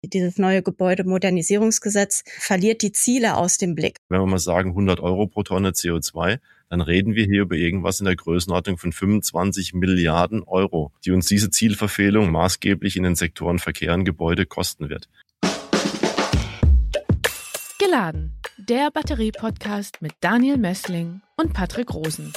Dieses neue Gebäudemodernisierungsgesetz verliert die Ziele aus dem Blick. Wenn wir mal sagen 100 Euro pro Tonne CO2, dann reden wir hier über irgendwas in der Größenordnung von 25 Milliarden Euro, die uns diese Zielverfehlung maßgeblich in den Sektoren Verkehr und Gebäude kosten wird. Geladen, der Batterie-Podcast mit Daniel Messling und Patrick Rosen.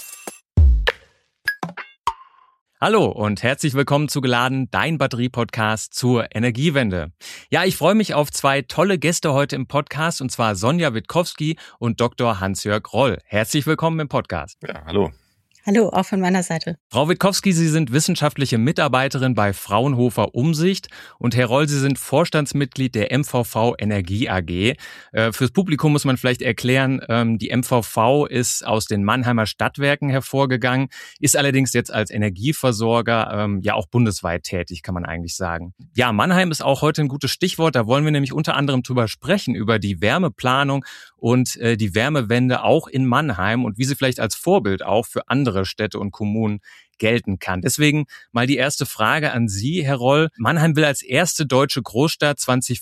Hallo und herzlich willkommen zu Geladen, dein Batterie-Podcast zur Energiewende. Ja, ich freue mich auf zwei tolle Gäste heute im Podcast, und zwar Sonja Witkowski und Dr. Hans-Jörg Roll. Herzlich willkommen im Podcast. Ja, hallo. Hallo, auch von meiner Seite. Frau Witkowski, Sie sind wissenschaftliche Mitarbeiterin bei Fraunhofer Umsicht, und Herr Roll, Sie sind Vorstandsmitglied der MVV Energie AG. Fürs Publikum muss man vielleicht erklären, die MVV ist aus den Mannheimer Stadtwerken hervorgegangen, ist allerdings jetzt als Energieversorger ja auch bundesweit tätig, kann man eigentlich sagen. Ja, Mannheim ist auch heute ein gutes Stichwort. Da wollen wir nämlich unter anderem drüber sprechen, über die Wärmeplanung und die Wärmewende auch in Mannheim und wie sie vielleicht als Vorbild auch für andere Städte und Kommunen gelten kann. Deswegen mal die erste Frage an Sie, Herr Roll. Mannheim will als erste deutsche Großstadt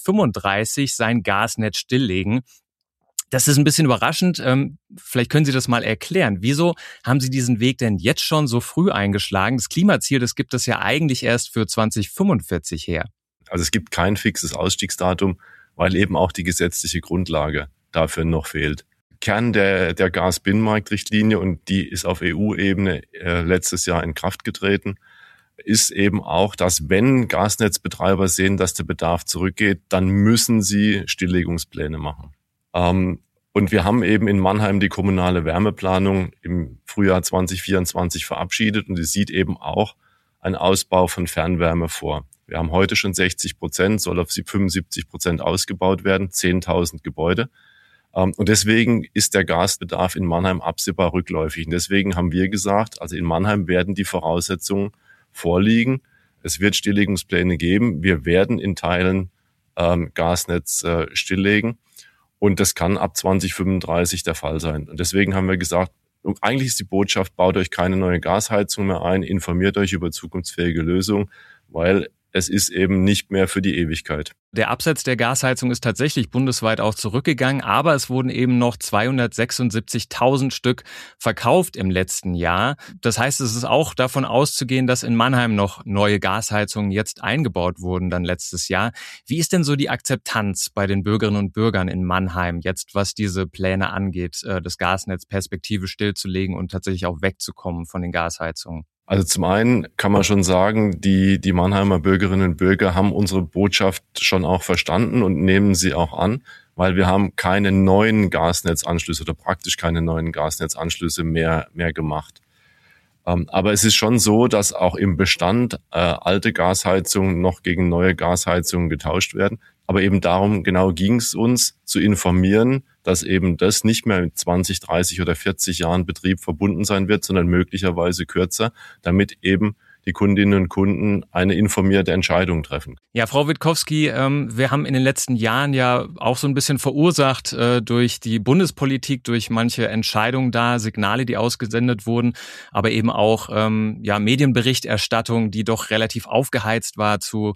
2035 sein Gasnetz stilllegen. Das ist ein bisschen überraschend. Vielleicht können Sie das mal erklären. Wieso haben Sie diesen Weg denn jetzt schon so früh eingeschlagen? Das Klimaziel, das gibt es ja eigentlich erst für 2045 her. Also es gibt kein fixes Ausstiegsdatum, weil eben auch die gesetzliche Grundlage dafür noch fehlt. Kern der Gasbinnenmarktrichtlinie, und die ist auf EU-Ebene letztes Jahr in Kraft getreten, ist eben auch, dass wenn Gasnetzbetreiber sehen, dass der Bedarf zurückgeht, dann müssen sie Stilllegungspläne machen. Und wir haben eben in Mannheim die kommunale Wärmeplanung im Frühjahr 2024 verabschiedet, und die sieht eben auch einen Ausbau von Fernwärme vor. Wir haben heute schon 60%, soll auf 75% ausgebaut werden, 10.000 Gebäude. Und deswegen ist der Gasbedarf in Mannheim absehbar rückläufig. Und deswegen haben wir gesagt, also in Mannheim werden die Voraussetzungen vorliegen. Es wird Stilllegungspläne geben. Wir werden in Teilen Gasnetz stilllegen. Und das kann ab 2035 der Fall sein. Und deswegen haben wir gesagt, eigentlich ist die Botschaft, baut euch keine neue Gasheizung mehr ein, informiert euch über zukunftsfähige Lösungen, weil es ist eben nicht mehr für die Ewigkeit. Der Absatz der Gasheizung ist tatsächlich bundesweit auch zurückgegangen, aber es wurden eben noch 276.000 Stück verkauft im letzten Jahr. Das heißt, es ist auch davon auszugehen, dass in Mannheim noch neue Gasheizungen jetzt eingebaut wurden dann letztes Jahr. Wie ist denn so die Akzeptanz bei den Bürgerinnen und Bürgern in Mannheim jetzt, was diese Pläne angeht, das Gasnetz perspektivisch stillzulegen und tatsächlich auch wegzukommen von den Gasheizungen? Also zum einen kann man schon sagen, die Mannheimer Bürgerinnen und Bürger haben unsere Botschaft schon auch verstanden und nehmen sie auch an, weil wir haben keine neuen Gasnetzanschlüsse oder praktisch keine neuen Gasnetzanschlüsse mehr gemacht. Aber es ist schon so, dass auch im Bestand alte Gasheizungen noch gegen neue Gasheizungen getauscht werden. Aber eben darum genau ging es uns, zu informieren, dass eben das nicht mehr mit 20, 30 oder 40 Jahren Betrieb verbunden sein wird, sondern möglicherweise kürzer, damit eben die Kundinnen und Kunden eine informierte Entscheidung treffen. Ja, Frau Witkowski, wir haben in den letzten Jahren ja auch so ein bisschen verursacht durch die Bundespolitik, durch manche Entscheidungen da, Signale, die ausgesendet wurden, aber eben auch Medienberichterstattung, die doch relativ aufgeheizt war zu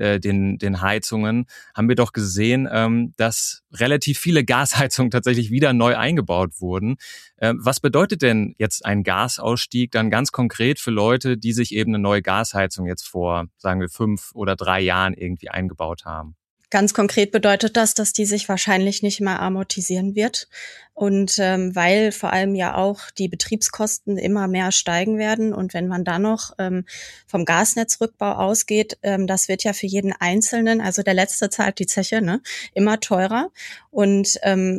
den Heizungen, haben wir doch gesehen, dass relativ viele Gasheizungen tatsächlich wieder neu eingebaut wurden. Was bedeutet denn jetzt ein Gasausstieg dann ganz konkret für Leute, die sich eben eine neue Gasheizung jetzt vor, sagen wir, 5 oder 3 Jahren irgendwie eingebaut haben? Ganz konkret bedeutet das, dass die sich wahrscheinlich nicht mehr amortisieren wird. Und weil vor allem ja auch die Betriebskosten immer mehr steigen werden. Und wenn man dann noch vom Gasnetzrückbau ausgeht, das wird ja für jeden Einzelnen, also der Letzte zahlt die Zeche, ne, immer teurer. Und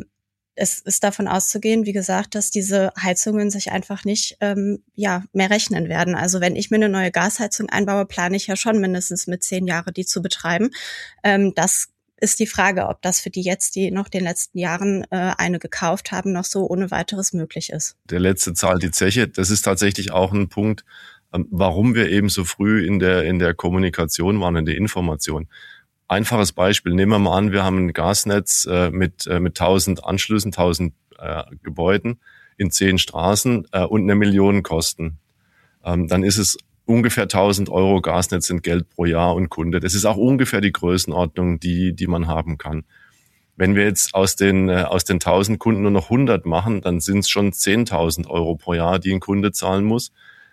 es ist davon auszugehen, wie gesagt, dass diese Heizungen sich einfach nicht mehr rechnen werden. Also wenn ich mir eine neue Gasheizung einbaue, plane ich ja schon mindestens mit 10 Jahren die zu betreiben. Das ist die Frage, ob das für die jetzt, die noch den letzten Jahren eine gekauft haben, noch so ohne weiteres möglich ist. Der Letzte zahlt die Zeche. Das ist tatsächlich auch ein Punkt, warum wir eben so früh in der Kommunikation waren, in der Information. Einfaches Beispiel, nehmen wir mal an, wir haben ein Gasnetz mit 1000 Anschlüssen, 1000 Gebäuden in 10 Straßen und 1 Million Kosten. Dann ist es ungefähr 1.000 Euro Gasnetzentgelt pro Jahr und Kunde. Das ist auch ungefähr die Größenordnung, die man haben kann. Wenn wir jetzt aus den 1.000 Kunden nur noch 100 machen, dann sind es schon 10.000 Euro pro Jahr, die ein Kunde zahlen muss.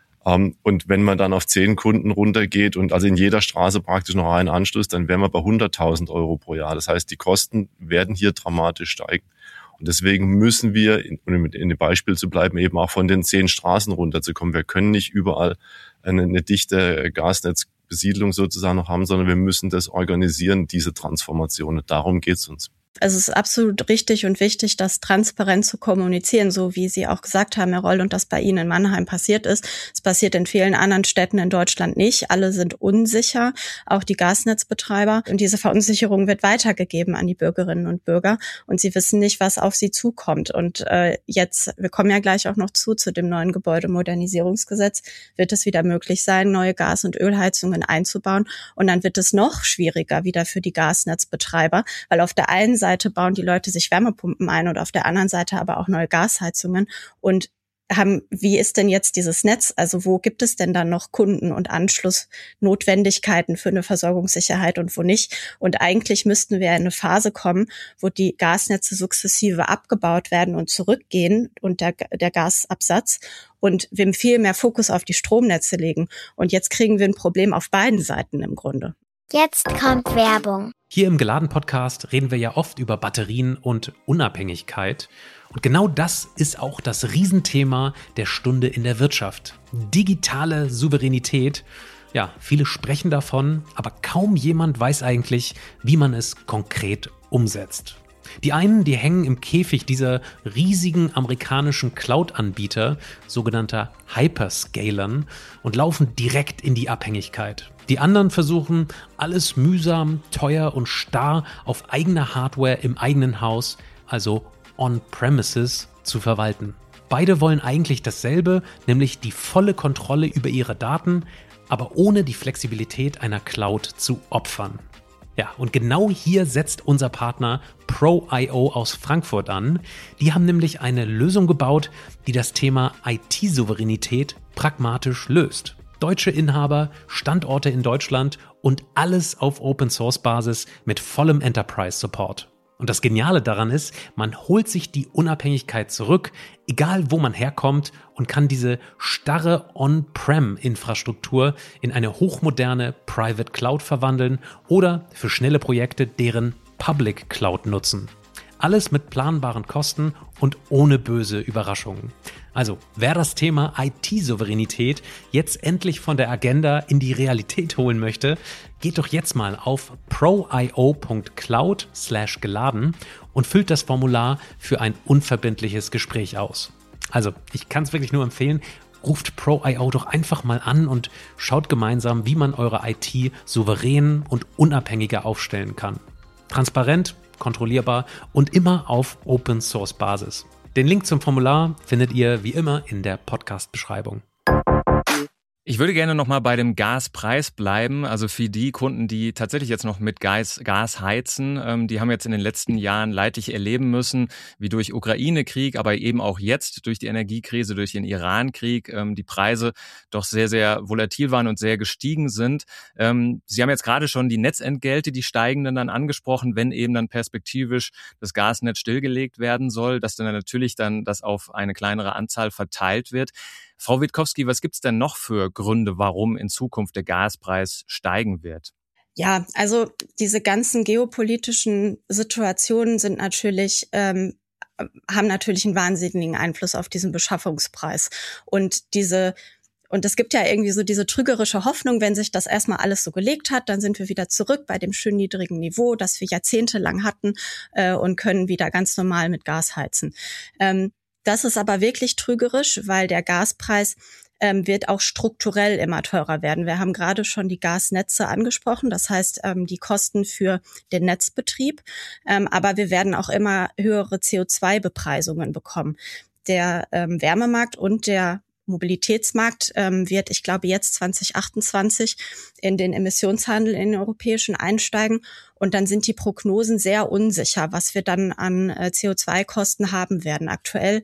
Und wenn man dann auf 10 Kunden runtergeht und also in jeder Straße praktisch noch einen Anschluss, dann wären wir bei 100.000 Euro pro Jahr. Das heißt, die Kosten werden hier dramatisch steigen. Und deswegen müssen wir, um in dem Beispiel zu bleiben, eben auch von den 10 Straßen runterzukommen. Wir können nicht überall eine dichte Gasnetzbesiedlung sozusagen noch haben, sondern wir müssen das organisieren, diese Transformation. Und darum geht es uns. Also es ist absolut richtig und wichtig, das transparent zu kommunizieren, so wie Sie auch gesagt haben, Herr Roll, und das bei Ihnen in Mannheim passiert ist. Es passiert in vielen anderen Städten in Deutschland nicht. Alle sind unsicher, auch die Gasnetzbetreiber. Und diese Verunsicherung wird weitergegeben an die Bürgerinnen und Bürger. Und sie wissen nicht, was auf sie zukommt. Und jetzt, wir kommen ja gleich auch noch zu dem neuen Gebäudemodernisierungsgesetz, wird es wieder möglich sein, neue Gas- und Ölheizungen einzubauen. Und dann wird es noch schwieriger wieder für die Gasnetzbetreiber, weil auf der einen Seite bauen die Leute sich Wärmepumpen ein und auf der anderen Seite aber auch neue Gasheizungen und wie ist denn jetzt dieses Netz? Also wo gibt es denn dann noch Kunden- und Anschlussnotwendigkeiten für eine Versorgungssicherheit und wo nicht? Und eigentlich müssten wir in eine Phase kommen, wo die Gasnetze sukzessive abgebaut werden und zurückgehen und der Gasabsatz und wir viel mehr Fokus auf die Stromnetze legen. Und jetzt kriegen wir ein Problem auf beiden Seiten im Grunde. Jetzt kommt Werbung. Hier im Geladen-Podcast reden wir ja oft über Batterien und Unabhängigkeit. Und genau das ist auch das Riesenthema der Stunde in der Wirtschaft. Digitale Souveränität. Ja, viele sprechen davon, aber kaum jemand weiß eigentlich, wie man es konkret umsetzt. Die einen, die hängen im Käfig dieser riesigen amerikanischen Cloud-Anbieter, sogenannter Hyperscalern, und laufen direkt in die Abhängigkeit. Die anderen versuchen, alles mühsam, teuer und starr auf eigener Hardware im eigenen Haus, also on-premises, zu verwalten. Beide wollen eigentlich dasselbe, nämlich die volle Kontrolle über ihre Daten, aber ohne die Flexibilität einer Cloud zu opfern. Ja, und genau hier setzt unser Partner Pro.io aus Frankfurt an. Die haben nämlich eine Lösung gebaut, die das Thema IT-Souveränität pragmatisch löst. Deutsche Inhaber, Standorte in Deutschland und alles auf Open-Source-Basis mit vollem Enterprise-Support. Und das Geniale daran ist, man holt sich die Unabhängigkeit zurück, egal wo man herkommt, und kann diese starre On-Prem-Infrastruktur in eine hochmoderne Private Cloud verwandeln oder für schnelle Projekte deren Public Cloud nutzen. Alles mit planbaren Kosten und ohne böse Überraschungen. Also, wer das Thema IT-Souveränität jetzt endlich von der Agenda in die Realität holen möchte, geht doch jetzt mal auf pro.io.cloud/geladen und füllt das Formular für ein unverbindliches Gespräch aus. Also, ich kann es wirklich nur empfehlen, ruft Pro.io doch einfach mal an und schaut gemeinsam, wie man eure IT souverän und unabhängiger aufstellen kann. Transparent, kontrollierbar und immer auf Open-Source-Basis. Den Link zum Formular findet ihr wie immer in der Podcast-Beschreibung. Ich würde gerne nochmal bei dem Gaspreis bleiben. Also für die Kunden, die tatsächlich jetzt noch mit Gas heizen, die haben jetzt in den letzten Jahren leidlich erleben müssen, wie durch Ukraine-Krieg, aber eben auch jetzt durch die Energiekrise, durch den Iran-Krieg, die Preise doch sehr, sehr volatil waren und sehr gestiegen sind. Sie haben jetzt gerade schon die Netzentgelte, die steigenden dann angesprochen, wenn eben dann perspektivisch das Gasnetz stillgelegt werden soll, dass dann natürlich dann das auf eine kleinere Anzahl verteilt wird. Frau Witkowski, was gibt's denn noch für Gründe, warum in Zukunft der Gaspreis steigen wird? Ja, also diese ganzen geopolitischen Situationen sind natürlich haben natürlich einen wahnsinnigen Einfluss auf diesen Beschaffungspreis. Und es gibt ja irgendwie so diese trügerische Hoffnung, wenn sich das erstmal alles so gelegt hat, dann sind wir wieder zurück bei dem schön niedrigen Niveau, das wir jahrzehntelang hatten und können wieder ganz normal mit Gas heizen. Das ist aber wirklich trügerisch, weil der Gaspreis wird auch strukturell immer teurer werden. Wir haben gerade schon die Gasnetze angesprochen, das heißt die Kosten für den Netzbetrieb, aber wir werden auch immer höhere CO2-Bepreisungen bekommen. Der Wärmemarkt und der Mobilitätsmarkt wird, ich glaube, jetzt 2028 in den Emissionshandel in den europäischen einsteigen. Und dann sind die Prognosen sehr unsicher, was wir dann an CO2-Kosten haben werden. Aktuell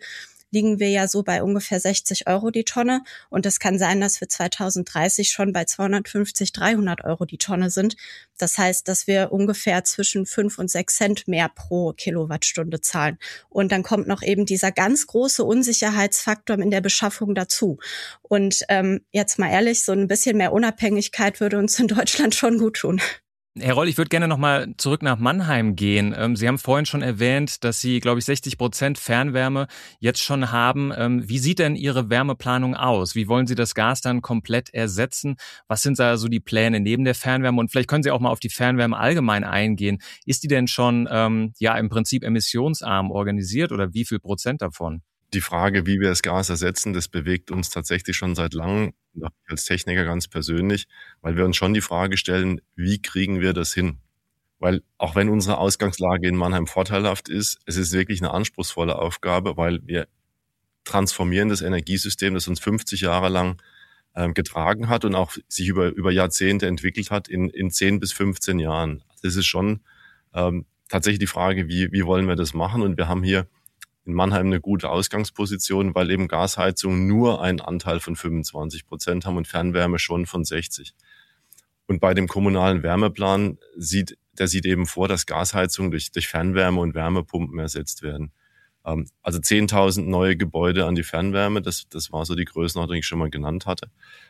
liegen wir ja so bei ungefähr 60 € die Tonne. Und es kann sein, dass wir 2030 schon bei 250, 300 € die Tonne sind. Das heißt, dass wir ungefähr zwischen 5 und 6 Cent mehr pro Kilowattstunde zahlen. Und dann kommt noch eben dieser ganz große Unsicherheitsfaktor in der Beschaffung dazu. Und jetzt mal ehrlich, so ein bisschen mehr Unabhängigkeit würde uns in Deutschland schon gut tun. Herr Roll, ich würde gerne nochmal zurück nach Mannheim gehen. Sie haben vorhin schon erwähnt, dass Sie, glaube ich, 60% Fernwärme jetzt schon haben. Wie sieht denn Ihre Wärmeplanung aus? Wie wollen Sie das Gas dann komplett ersetzen? Was sind da so die Pläne neben der Fernwärme? Und vielleicht können Sie auch mal auf die Fernwärme allgemein eingehen. Ist die denn schon im Prinzip emissionsarm organisiert oder wie viel Prozent davon? Die Frage, wie wir das Gas ersetzen, das bewegt uns tatsächlich schon seit langem, als Techniker ganz persönlich, weil wir uns schon die Frage stellen, wie kriegen wir das hin? Weil auch wenn unsere Ausgangslage in Mannheim vorteilhaft ist, es ist wirklich eine anspruchsvolle Aufgabe, weil wir transformieren das Energiesystem, das uns 50 Jahre lang getragen hat und auch sich über Jahrzehnte entwickelt hat, in 10 bis 15 Jahren. Das ist schon tatsächlich die Frage, wie wollen wir das machen? Und wir haben hier in Mannheim eine gute Ausgangsposition, weil eben Gasheizungen nur einen Anteil von 25% haben und Fernwärme schon von 60%. Und bei dem kommunalen Wärmeplan sieht eben vor, dass Gasheizungen durch Fernwärme und Wärmepumpen ersetzt werden. Also 10.000 neue Gebäude an die Fernwärme, das war so die Größenordnung, die ich schon mal genannt hatte.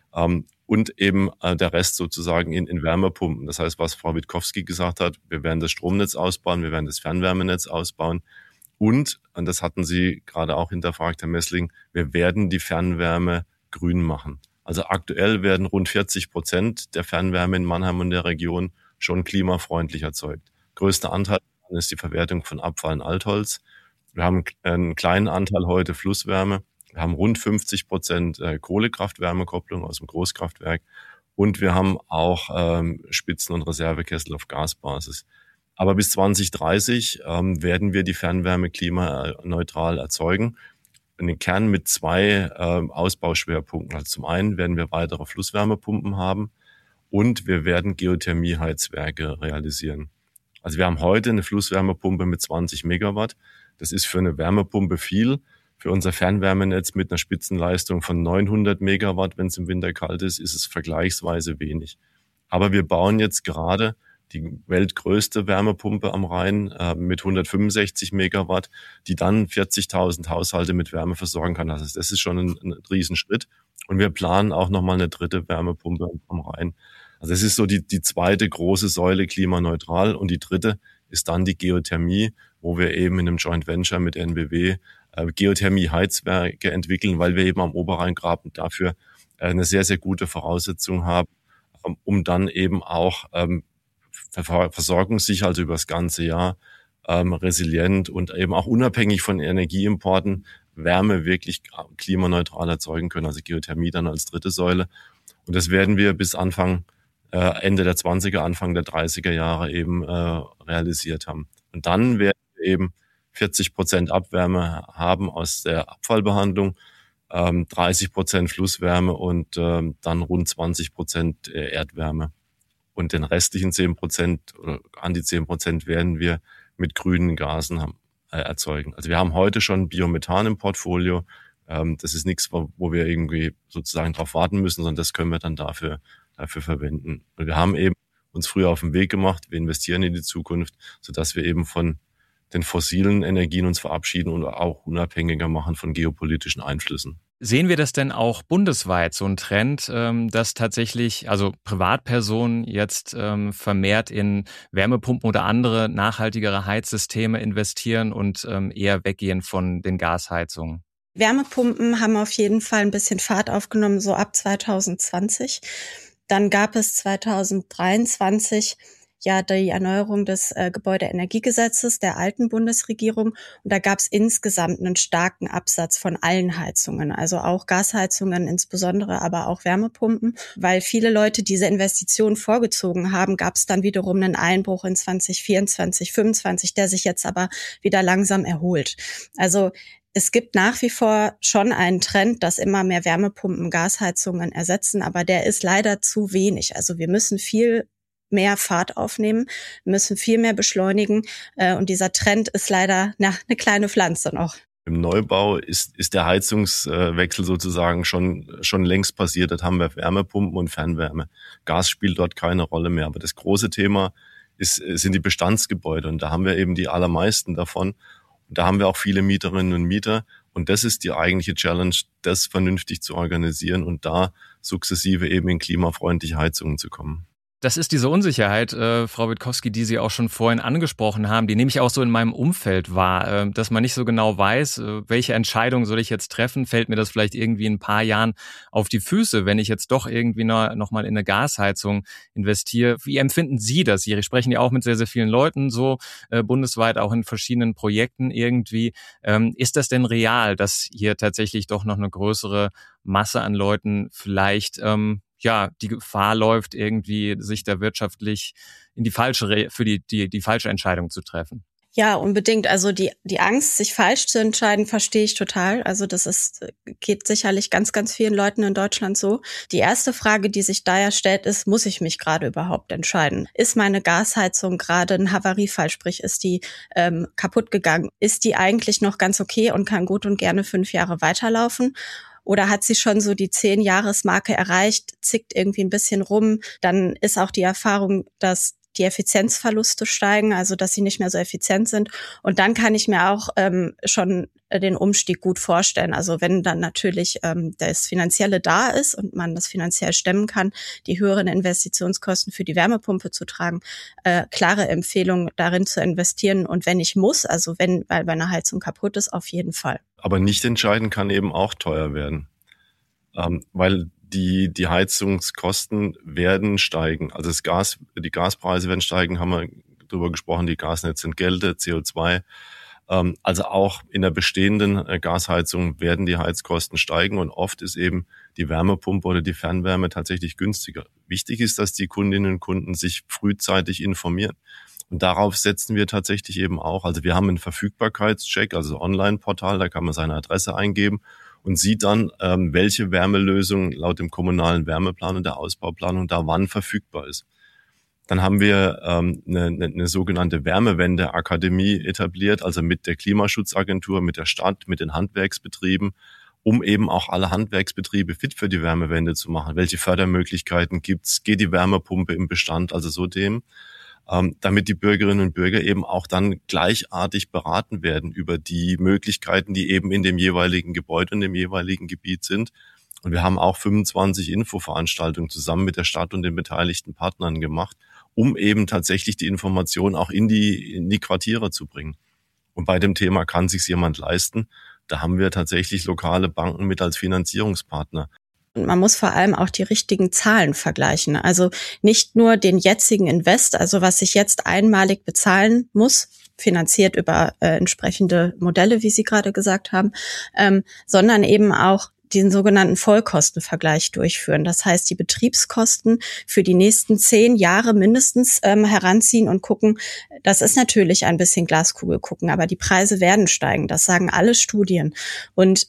Und eben der Rest sozusagen in Wärmepumpen. Das heißt, was Frau Witkowski gesagt hat, wir werden das Stromnetz ausbauen, wir werden das Fernwärmenetz ausbauen. Und das hatten Sie gerade auch hinterfragt, Herr Messling, wir werden die Fernwärme grün machen. Also aktuell werden rund 40% der Fernwärme in Mannheim und der Region schon klimafreundlich erzeugt. Größter Anteil ist die Verwertung von Abfall und Altholz. Wir haben einen kleinen Anteil heute Flusswärme. Wir haben rund 50% Kohlekraft-Wärmekopplung aus dem Großkraftwerk. Und wir haben auch Spitzen- und Reservekessel auf Gasbasis. Aber bis 2030 werden wir die Fernwärme klimaneutral erzeugen. In den Kern mit 2 Ausbauschwerpunkten. Also zum einen werden wir weitere Flusswärmepumpen haben und wir werden Geothermieheizwerke realisieren. Also wir haben heute eine Flusswärmepumpe mit 20 Megawatt. Das ist für eine Wärmepumpe viel. Für unser Fernwärmenetz mit einer Spitzenleistung von 900 Megawatt, wenn es im Winter kalt ist, ist es vergleichsweise wenig. Aber wir bauen jetzt gerade die weltgrößte Wärmepumpe am Rhein mit 165 Megawatt, die dann 40.000 Haushalte mit Wärme versorgen kann. Also das ist schon ein Riesenschritt. Und wir planen auch nochmal eine dritte Wärmepumpe am Rhein. Also es ist so die zweite große Säule klimaneutral. Und die dritte ist dann die Geothermie, wo wir eben in einem Joint Venture mit NBW Geothermie-Heizwerke entwickeln, weil wir eben am Oberrheingraben dafür eine sehr, sehr gute Voraussetzung haben, um dann eben auch versorgungssicher, also über das ganze Jahr, resilient und eben auch unabhängig von Energieimporten Wärme wirklich klimaneutral erzeugen können. Also Geothermie dann als dritte Säule. Und das werden wir bis Ende der 20er, Anfang der 30er Jahre eben realisiert haben. Und dann werden wir eben 40% Abwärme haben aus der Abfallbehandlung, 30% Flusswärme und dann rund 20% Erdwärme. Und den restlichen 10% oder an die 10% werden wir mit grünen Gasen erzeugen. Also wir haben heute schon Biomethan im Portfolio. Das ist nichts, wo wir irgendwie sozusagen drauf warten müssen, sondern das können wir dann dafür verwenden. Und wir haben eben uns früher auf den Weg gemacht. Wir investieren in die Zukunft, sodass wir eben von den fossilen Energien uns verabschieden und auch unabhängiger machen von geopolitischen Einflüssen. Sehen wir das denn auch bundesweit, so ein Trend, dass tatsächlich also Privatpersonen jetzt vermehrt in Wärmepumpen oder andere nachhaltigere Heizsysteme investieren und eher weggehen von den Gasheizungen? Wärmepumpen haben auf jeden Fall ein bisschen Fahrt aufgenommen, so ab 2020. Dann gab es 2023 ja die Erneuerung des Gebäudeenergiegesetzes der alten Bundesregierung. Und da gab es insgesamt einen starken Absatz von allen Heizungen, also auch Gasheizungen insbesondere, aber auch Wärmepumpen. Weil viele Leute diese Investitionen vorgezogen haben, gab es dann wiederum einen Einbruch in 2024, 2025, der sich jetzt aber wieder langsam erholt. Also es gibt nach wie vor schon einen Trend, dass immer mehr Wärmepumpen Gasheizungen ersetzen, aber der ist leider zu wenig. Also wir müssen viel mehr Fahrt aufnehmen, müssen viel mehr beschleunigen und dieser Trend ist leider eine kleine Pflanze noch. Im Neubau ist der Heizungswechsel sozusagen schon längst passiert. Dort haben wir Wärmepumpen und Fernwärme. Gas spielt dort keine Rolle mehr. Aber das große Thema sind die Bestandsgebäude. Und da haben wir eben die allermeisten davon. Und da haben wir auch viele Mieterinnen und Mieter. Und das ist die eigentliche Challenge, das vernünftig zu organisieren und da sukzessive eben in klimafreundliche Heizungen zu kommen. Das ist diese Unsicherheit, Frau Witkowski, die Sie auch schon vorhin angesprochen haben, die nehme ich auch so in meinem Umfeld wahr, dass man nicht so genau weiß, welche Entscheidung soll ich jetzt treffen, fällt mir das vielleicht irgendwie in ein paar Jahren auf die Füße, wenn ich jetzt doch irgendwie noch mal in eine Gasheizung investiere. Wie empfinden Sie das? Sie sprechen ja auch mit sehr, sehr vielen Leuten, so bundesweit auch in verschiedenen Projekten irgendwie. Ist das denn real, dass hier tatsächlich doch noch eine größere Masse an Leuten vielleicht die Gefahr läuft, irgendwie sich da wirtschaftlich in die falsche falsche Entscheidung zu treffen? Ja, unbedingt. Also die Angst, sich falsch zu entscheiden, verstehe ich total. Also geht sicherlich ganz, ganz vielen Leuten in Deutschland so. Die erste Frage, die sich da ja stellt, ist, muss ich mich gerade überhaupt entscheiden? Ist meine Gasheizung gerade ein Havariefall, sprich, ist die kaputt gegangen? Ist die eigentlich noch ganz okay und kann gut und gerne 5 Jahre weiterlaufen? Oder hat sie schon so die 10-Jahres-Marke erreicht, zickt irgendwie ein bisschen rum? Dann ist auch die Erfahrung, dass die Effizienzverluste steigen, also dass sie nicht mehr so effizient sind. Und dann kann ich mir auch schon den Umstieg gut vorstellen. Also wenn dann natürlich das Finanzielle da ist und man das finanziell stemmen kann, die höheren Investitionskosten für die Wärmepumpe zu tragen, klare Empfehlung darin zu investieren. Und wenn ich muss, also weil meine Heizung kaputt ist, auf jeden Fall. Aber nicht entscheiden kann eben auch teuer werden, weil die Heizungskosten werden steigen. Also die Gaspreise werden steigen, haben wir drüber gesprochen, die Gasnetzentgelte, CO2. Also auch in der bestehenden Gasheizung werden die Heizkosten steigen und oft ist eben die Wärmepumpe oder die Fernwärme tatsächlich günstiger. Wichtig ist, dass die Kundinnen und Kunden sich frühzeitig informieren. Und darauf setzen wir tatsächlich eben auch. Also wir haben einen Verfügbarkeitscheck, also Online-Portal, da kann man seine Adresse eingeben und sieht dann, welche Wärmelösung laut dem kommunalen Wärmeplan und der Ausbauplanung da wann verfügbar ist. Dann haben wir eine sogenannte Wärmewende-Akademie etabliert, also mit der Klimaschutzagentur, mit der Stadt, mit den Handwerksbetrieben, um eben auch alle Handwerksbetriebe fit für die Wärmewende zu machen. Welche Fördermöglichkeiten gibt's? Geht die Wärmepumpe im Bestand? Also so dem. Damit die Bürgerinnen und Bürger eben auch dann gleichartig beraten werden über die Möglichkeiten, die eben in dem jeweiligen Gebäude und dem jeweiligen Gebiet sind. Und wir haben auch 25 Infoveranstaltungen zusammen mit der Stadt und den beteiligten Partnern gemacht, um eben tatsächlich die Information auch in die Quartiere zu bringen. Und bei dem Thema, kann sich's jemand leisten, da haben wir tatsächlich lokale Banken mit als Finanzierungspartner. Und man muss vor allem auch die richtigen Zahlen vergleichen. Also nicht nur den jetzigen Invest, also was ich jetzt einmalig bezahlen muss, finanziert über entsprechende Modelle, wie Sie gerade gesagt haben, sondern eben auch den sogenannten Vollkostenvergleich durchführen. Das heißt, die Betriebskosten für die nächsten 10 Jahre mindestens heranziehen und gucken, das ist natürlich ein bisschen Glaskugel gucken, aber die Preise werden steigen. Das sagen alle Studien. Und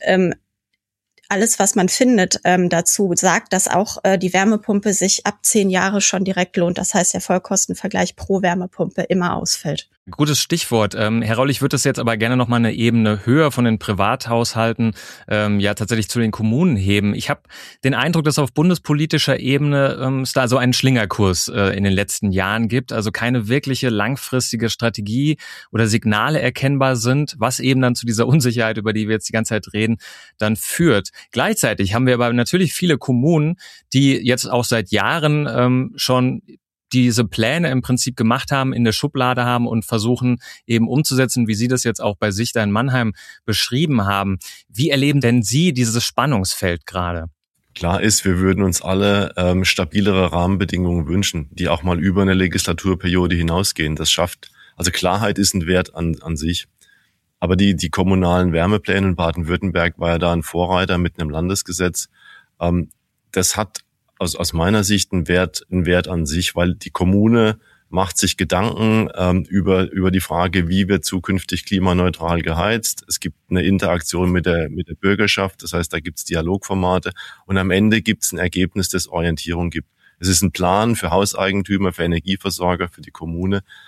alles, was man findet dazu, sagt, dass auch die Wärmepumpe sich ab 10 Jahre schon direkt lohnt. Das heißt, der Vollkostenvergleich pro Wärmepumpe immer ausfällt. Gutes Stichwort. Herr Roll, ich würde das jetzt aber gerne noch mal eine Ebene höher von den Privathaushalten tatsächlich zu den Kommunen heben. Ich habe den Eindruck, dass auf bundespolitischer Ebene es da so einen Schlingerkurs in den letzten Jahren gibt, also keine wirkliche langfristige Strategie oder Signale erkennbar sind, was eben dann zu dieser Unsicherheit, über die wir jetzt die ganze Zeit reden, dann führt. Gleichzeitig haben wir aber natürlich viele Kommunen, die jetzt auch seit Jahren schon diese Pläne im Prinzip gemacht haben, in der Schublade haben und versuchen eben umzusetzen, wie Sie das jetzt auch bei sich da in Mannheim beschrieben haben. Wie erleben denn Sie dieses Spannungsfeld gerade? Klar ist, wir würden uns alle stabilere Rahmenbedingungen wünschen, die auch mal über eine Legislaturperiode hinausgehen. Das schafft, also Klarheit ist ein Wert an sich. Aber die kommunalen Wärmepläne in Baden-Württemberg war ja da ein Vorreiter mit einem Landesgesetz. Das hat aus meiner Sicht einen Wert an sich, weil die Kommune macht sich Gedanken über die Frage, wie wird zukünftig klimaneutral geheizt. Es gibt eine Interaktion mit der Bürgerschaft, das heißt, da gibt es Dialogformate und am Ende gibt es ein Ergebnis, das Orientierung gibt. Es ist ein Plan für Hauseigentümer, für Energieversorger, für die Kommune.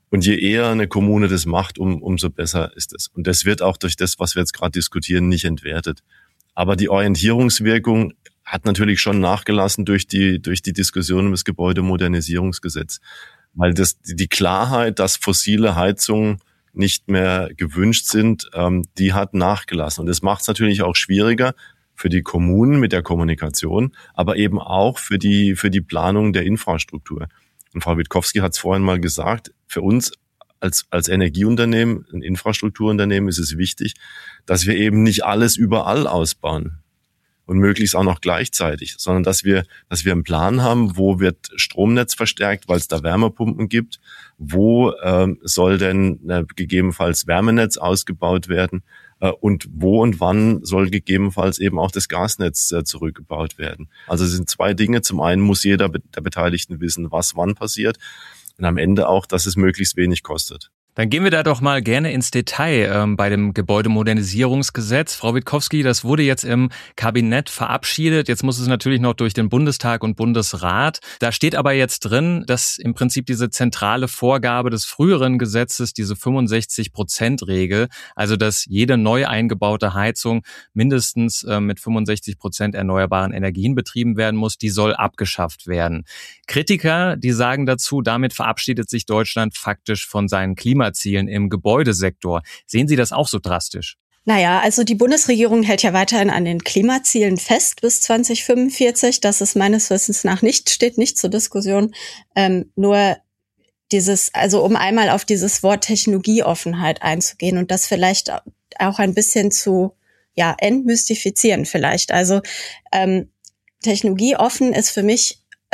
Und je eher eine Kommune das macht, umso besser ist es. Und das wird auch durch das, was wir jetzt gerade diskutieren, nicht entwertet. Aber die Orientierungswirkung hat natürlich schon nachgelassen durch die Diskussion um das Gebäudemodernisierungsgesetz. Weil die Klarheit, dass fossile Heizungen nicht mehr gewünscht sind, die hat nachgelassen. Und das macht es natürlich auch schwieriger für die Kommunen mit der Kommunikation, aber eben auch für die Planung der Infrastruktur. Und Frau Witkowski hat es vorhin mal gesagt, für uns als Energieunternehmen, ein Infrastrukturunternehmen ist es wichtig, dass wir eben nicht alles überall ausbauen und möglichst auch noch gleichzeitig, sondern dass wir einen Plan haben, wo wird Stromnetz verstärkt, weil es da Wärmepumpen gibt, wo soll denn gegebenenfalls Wärmenetz ausgebaut werden und wo und wann soll gegebenenfalls eben auch das Gasnetz zurückgebaut werden. Also es sind zwei Dinge. Zum einen muss jeder der Beteiligten wissen, was wann passiert und am Ende auch, dass es möglichst wenig kostet. Dann gehen wir da doch mal gerne ins Detail bei dem Gebäudemodernisierungsgesetz. Frau Witkowski, das wurde jetzt im Kabinett verabschiedet. Jetzt muss es natürlich noch durch den Bundestag und Bundesrat. Da steht aber jetzt drin, dass im Prinzip diese zentrale Vorgabe des früheren Gesetzes, diese 65%-Regel, also dass jede neu eingebaute Heizung mindestens mit 65% erneuerbaren Energien betrieben werden muss, die soll abgeschafft werden. Kritiker, die sagen dazu, damit verabschiedet sich Deutschland faktisch von seinen Klimazielen im Gebäudesektor. Sehen Sie das auch so drastisch? Naja, also die Bundesregierung hält ja weiterhin an den Klimazielen fest bis 2045. Das ist meines Wissens nach steht nicht zur Diskussion. Nur also um einmal auf dieses Wort Technologieoffenheit einzugehen und das vielleicht auch ein bisschen zu, entmystifizieren vielleicht. Also technologieoffen ist für mich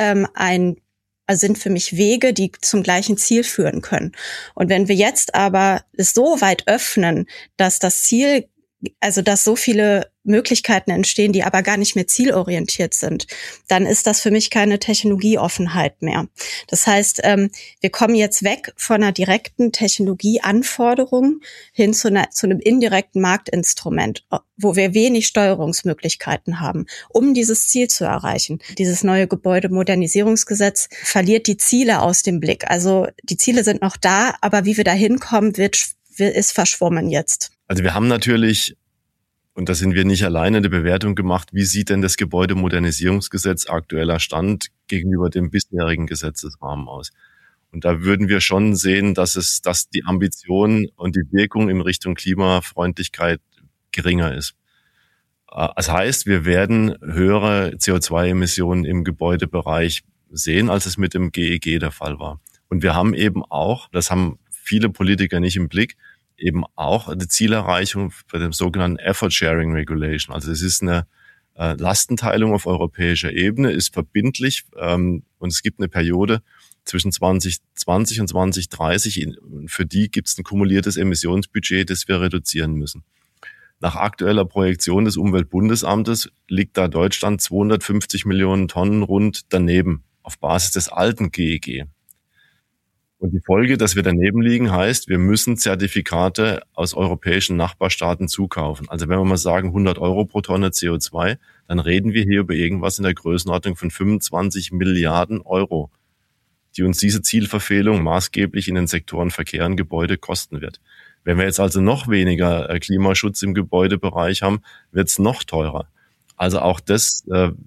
sind für mich Wege, die zum gleichen Ziel führen können. Und wenn wir jetzt aber es so weit öffnen, dass das Ziel, also dass so viele Möglichkeiten entstehen, die aber gar nicht mehr zielorientiert sind, dann ist das für mich keine Technologieoffenheit mehr. Das heißt, wir kommen jetzt weg von einer direkten Technologieanforderung hin zu einem indirekten Marktinstrument, wo wir wenig Steuerungsmöglichkeiten haben, um dieses Ziel zu erreichen. Dieses neue Gebäudemodernisierungsgesetz verliert die Ziele aus dem Blick. Also die Ziele sind noch da, aber wie wir da hinkommen, ist verschwommen jetzt. Also wir haben natürlich, und da sind wir nicht alleine, eine Bewertung gemacht, wie sieht denn das Gebäudemodernisierungsgesetz aktueller Stand gegenüber dem bisherigen Gesetzesrahmen aus? Und da würden wir schon sehen, dass die Ambition und die Wirkung in Richtung Klimafreundlichkeit geringer ist. Das heißt, wir werden höhere CO2-Emissionen im Gebäudebereich sehen, als es mit dem GEG der Fall war. Und wir haben eben auch, das haben viele Politiker nicht im Blick, eben auch eine Zielerreichung bei dem sogenannten Effort Sharing Regulation. Also es ist eine Lastenteilung auf europäischer Ebene, ist verbindlich und es gibt eine Periode zwischen 2020 und 2030. Für die gibt es ein kumuliertes Emissionsbudget, das wir reduzieren müssen. Nach aktueller Projektion des Umweltbundesamtes liegt da Deutschland 250 Millionen Tonnen rund daneben auf Basis des alten GEG. Und die Folge, dass wir daneben liegen, heißt, wir müssen Zertifikate aus europäischen Nachbarstaaten zukaufen. Also wenn wir mal sagen 100 € pro Tonne CO2, dann reden wir hier über irgendwas in der Größenordnung von 25 Milliarden €, die uns diese Zielverfehlung maßgeblich in den Sektoren Verkehr und Gebäude kosten wird. Wenn wir jetzt also noch weniger Klimaschutz im Gebäudebereich haben, wird es noch teurer. Also auch das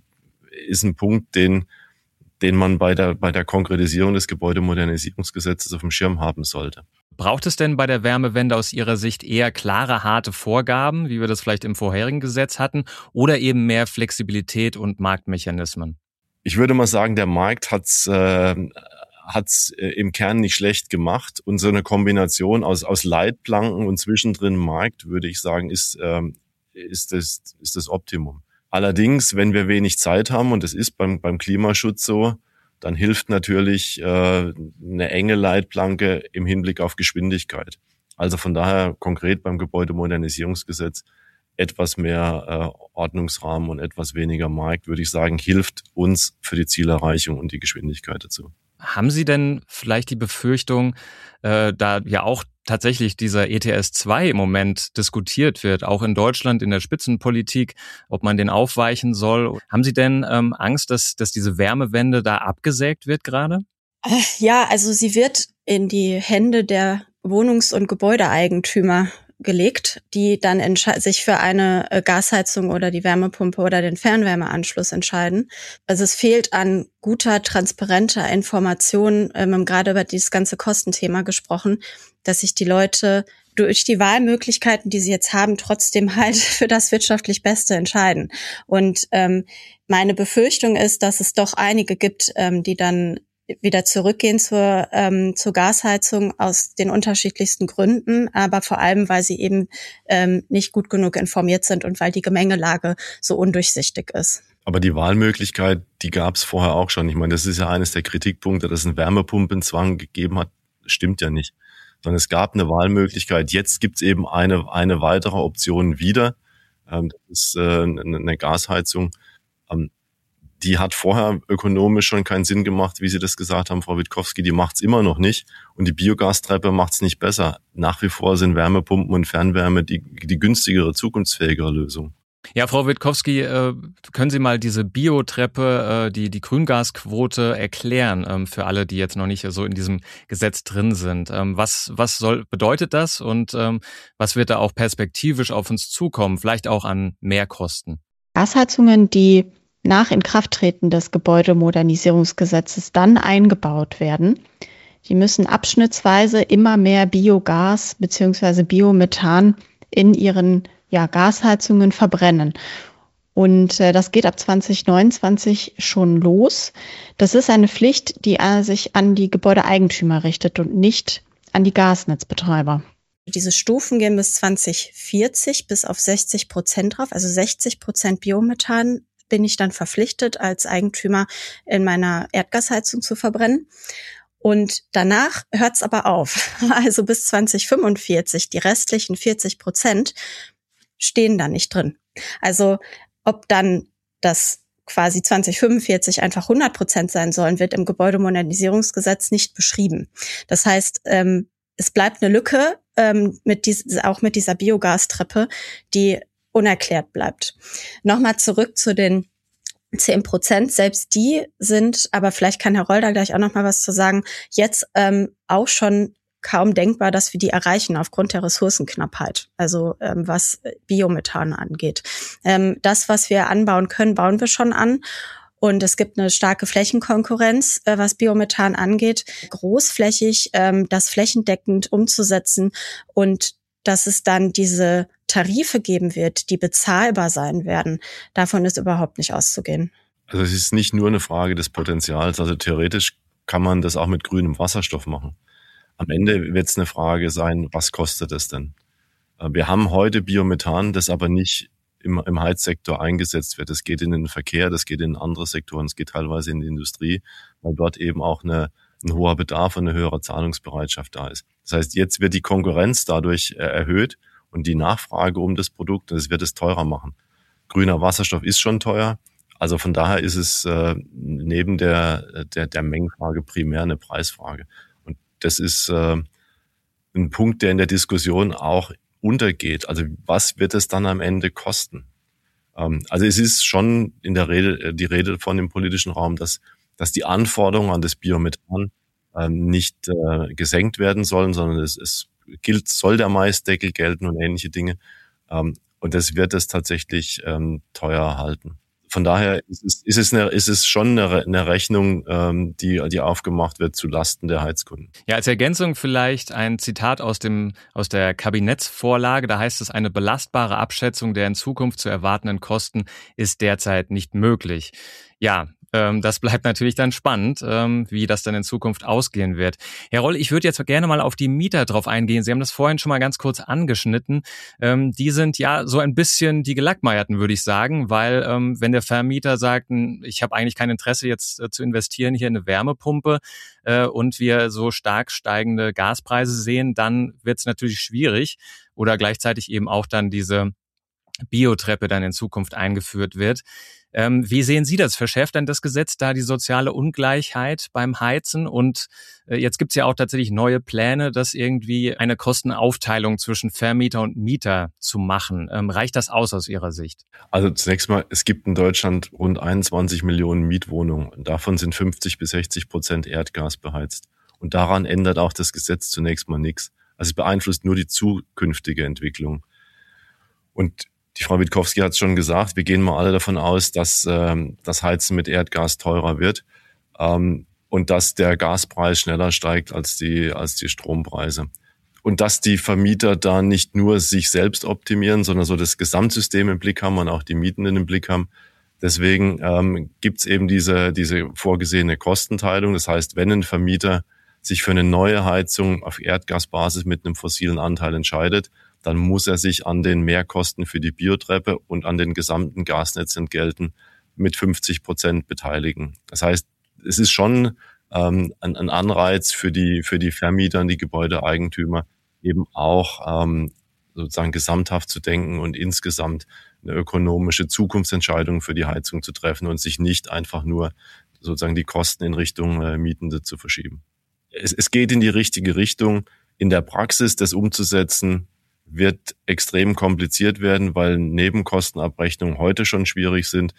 ist ein Punkt, den man bei der Konkretisierung des Gebäudemodernisierungsgesetzes auf dem Schirm haben sollte. Braucht es denn bei der Wärmewende aus Ihrer Sicht eher klare, harte Vorgaben, wie wir das vielleicht im vorherigen Gesetz hatten, oder eben mehr Flexibilität und Marktmechanismen? Ich würde mal sagen, der Markt hat's im Kern nicht schlecht gemacht und so eine Kombination aus Leitplanken und zwischendrin Markt, würde ich sagen, ist das Optimum. Allerdings, wenn wir wenig Zeit haben, und das ist beim Klimaschutz so, dann hilft natürlich eine enge Leitplanke im Hinblick auf Geschwindigkeit. Also von daher konkret beim Gebäudemodernisierungsgesetz etwas mehr Ordnungsrahmen und etwas weniger Markt, würde ich sagen, hilft uns für die Zielerreichung und die Geschwindigkeit dazu. Haben Sie denn vielleicht die Befürchtung, da ja auch tatsächlich dieser ETS 2 im Moment diskutiert wird, auch in Deutschland in der Spitzenpolitik, ob man den aufweichen soll? Haben Sie denn Angst, dass diese Wärmewende da abgesägt wird gerade? Ja, also sie wird in die Hände der Wohnungs- und Gebäudeeigentümer gelegt, die dann sich für eine Gasheizung oder die Wärmepumpe oder den Fernwärmeanschluss entscheiden. Also es fehlt an guter, transparenter Information. Wir haben gerade über dieses ganze Kostenthema gesprochen, dass sich die Leute durch die Wahlmöglichkeiten, die sie jetzt haben, trotzdem halt für das wirtschaftlich Beste entscheiden. Und meine Befürchtung ist, dass es doch einige gibt, die dann wieder zurückgehen zur Gasheizung aus den unterschiedlichsten Gründen, aber vor allem, weil sie eben nicht gut genug informiert sind und weil die Gemengelage so undurchsichtig ist. Aber die Wahlmöglichkeit, die gab es vorher auch schon. Ich meine, das ist ja eines der Kritikpunkte, dass es einen Wärmepumpenzwang gegeben hat. Stimmt ja nicht. Sondern es gab eine Wahlmöglichkeit. Jetzt gibt es eben eine weitere Option wieder. Das ist eine Gasheizung. Die hat vorher ökonomisch schon keinen Sinn gemacht, wie Sie das gesagt haben, Frau Witkowski. Die macht's immer noch nicht. Und die Biogastreppe macht's nicht besser. Nach wie vor sind Wärmepumpen und Fernwärme die günstigere, zukunftsfähigere Lösung. Ja, Frau Witkowski, können Sie mal diese Biotreppe, die Grüngasquote erklären für alle, die jetzt noch nicht so in diesem Gesetz drin sind? Was bedeutet das und was wird da auch perspektivisch auf uns zukommen, vielleicht auch an Mehrkosten? Gasheizungen, die nach Inkrafttreten des Gebäudemodernisierungsgesetzes dann eingebaut werden, die müssen abschnittsweise immer mehr Biogas bzw. Biomethan in ihren Gasheizungen verbrennen. Und das geht ab 2029 schon los. Das ist eine Pflicht, die sich an die Gebäudeeigentümer richtet und nicht an die Gasnetzbetreiber. Diese Stufen gehen bis 2040 bis auf 60% drauf, also 60% Biomethan bin ich dann verpflichtet, als Eigentümer in meiner Erdgasheizung zu verbrennen. Und danach hört's aber auf. Also bis 2045, die restlichen 40% stehen da nicht drin. Also ob dann das quasi 2045 einfach 100% sein sollen, wird im Gebäudemodernisierungsgesetz nicht beschrieben. Das heißt, es bleibt eine Lücke auch mit dieser Biogastreppe, die unerklärt bleibt. Nochmal zurück zu den 10%. Selbst die sind, aber vielleicht kann Herr Roll da gleich auch noch mal was zu sagen, jetzt auch schon kaum denkbar, dass wir die erreichen aufgrund der Ressourcenknappheit. Also was Biomethan angeht. Das, was wir anbauen können, bauen wir schon an. Und es gibt eine starke Flächenkonkurrenz, was Biomethan angeht, großflächig das flächendeckend umzusetzen und dass es dann diese Tarife geben wird, die bezahlbar sein werden. Davon ist überhaupt nicht auszugehen. Also es ist nicht nur eine Frage des Potenzials. Also theoretisch kann man das auch mit grünem Wasserstoff machen. Am Ende wird es eine Frage sein, was kostet es denn? Wir haben heute Biomethan, das aber nicht im Heizsektor eingesetzt wird. Das geht in den Verkehr, das geht in andere Sektoren, es geht teilweise in die Industrie, weil dort eben auch ein hoher Bedarf und eine höhere Zahlungsbereitschaft da ist. Das heißt, jetzt wird die Konkurrenz dadurch erhöht und die Nachfrage um das Produkt, das wird es teurer machen. Grüner Wasserstoff ist schon teuer, also von daher ist es neben der Mengenfrage primär eine Preisfrage. Und das ist ein Punkt, der in der Diskussion auch untergeht. Also was wird es dann am Ende kosten? Also es ist schon in der Rede, die Rede von dem politischen Raum, dass die Anforderungen an das Biomethan nicht gesenkt werden sollen, sondern es soll der Maisdeckel gelten und ähnliche Dinge. Und das wird es tatsächlich teuer halten. Von daher ist es schon eine Rechnung, die aufgemacht wird zu Lasten der Heizkunden. Ja, als Ergänzung vielleicht ein Zitat aus der Kabinettsvorlage. Da heißt es, eine belastbare Abschätzung der in Zukunft zu erwartenden Kosten ist derzeit nicht möglich. Ja, das bleibt natürlich dann spannend, wie das dann in Zukunft ausgehen wird. Herr Roll, ich würde jetzt gerne mal auf die Mieter drauf eingehen. Sie haben das vorhin schon mal ganz kurz angeschnitten. Die sind ja so ein bisschen die Gelackmeierten, würde ich sagen, weil wenn der Vermieter sagt, ich habe eigentlich kein Interesse jetzt zu investieren hier in eine Wärmepumpe und wir so stark steigende Gaspreise sehen, dann wird es natürlich schwierig oder gleichzeitig eben auch dann diese Biotreppe dann in Zukunft eingeführt wird. Wie sehen Sie das? Verschärft dann das Gesetz da die soziale Ungleichheit beim Heizen? Und jetzt gibt's ja auch tatsächlich neue Pläne, das irgendwie eine Kostenaufteilung zwischen Vermieter und Mieter zu machen. Reicht das aus Ihrer Sicht? Also zunächst mal, es gibt in Deutschland rund 21 Millionen Mietwohnungen. Davon sind 50% bis 60% Erdgas beheizt. Und daran ändert auch das Gesetz zunächst mal nichts. Also es beeinflusst nur die zukünftige Entwicklung. Und die Frau Witkowski hat es schon gesagt, wir gehen mal alle davon aus, dass das Heizen mit Erdgas teurer wird und dass der Gaspreis schneller steigt als die Strompreise. Und dass die Vermieter da nicht nur sich selbst optimieren, sondern so das Gesamtsystem im Blick haben und auch die Mietenden im Blick haben. Deswegen gibt's eben diese vorgesehene Kostenteilung. Das heißt, wenn ein Vermieter sich für eine neue Heizung auf Erdgasbasis mit einem fossilen Anteil entscheidet, dann muss er sich an den Mehrkosten für die Biotreppe und an den gesamten Gasnetzentgelten mit 50% beteiligen. Das heißt, es ist schon ein Anreiz für die Vermieter und die Gebäudeeigentümer, eben auch sozusagen gesamthaft zu denken und insgesamt eine ökonomische Zukunftsentscheidung für die Heizung zu treffen und sich nicht einfach nur sozusagen die Kosten in Richtung Mietende zu verschieben. Es geht in die richtige Richtung. In der Praxis das umzusetzen, wird extrem kompliziert werden, weil Nebenkostenabrechnungen heute schon schwierig sind.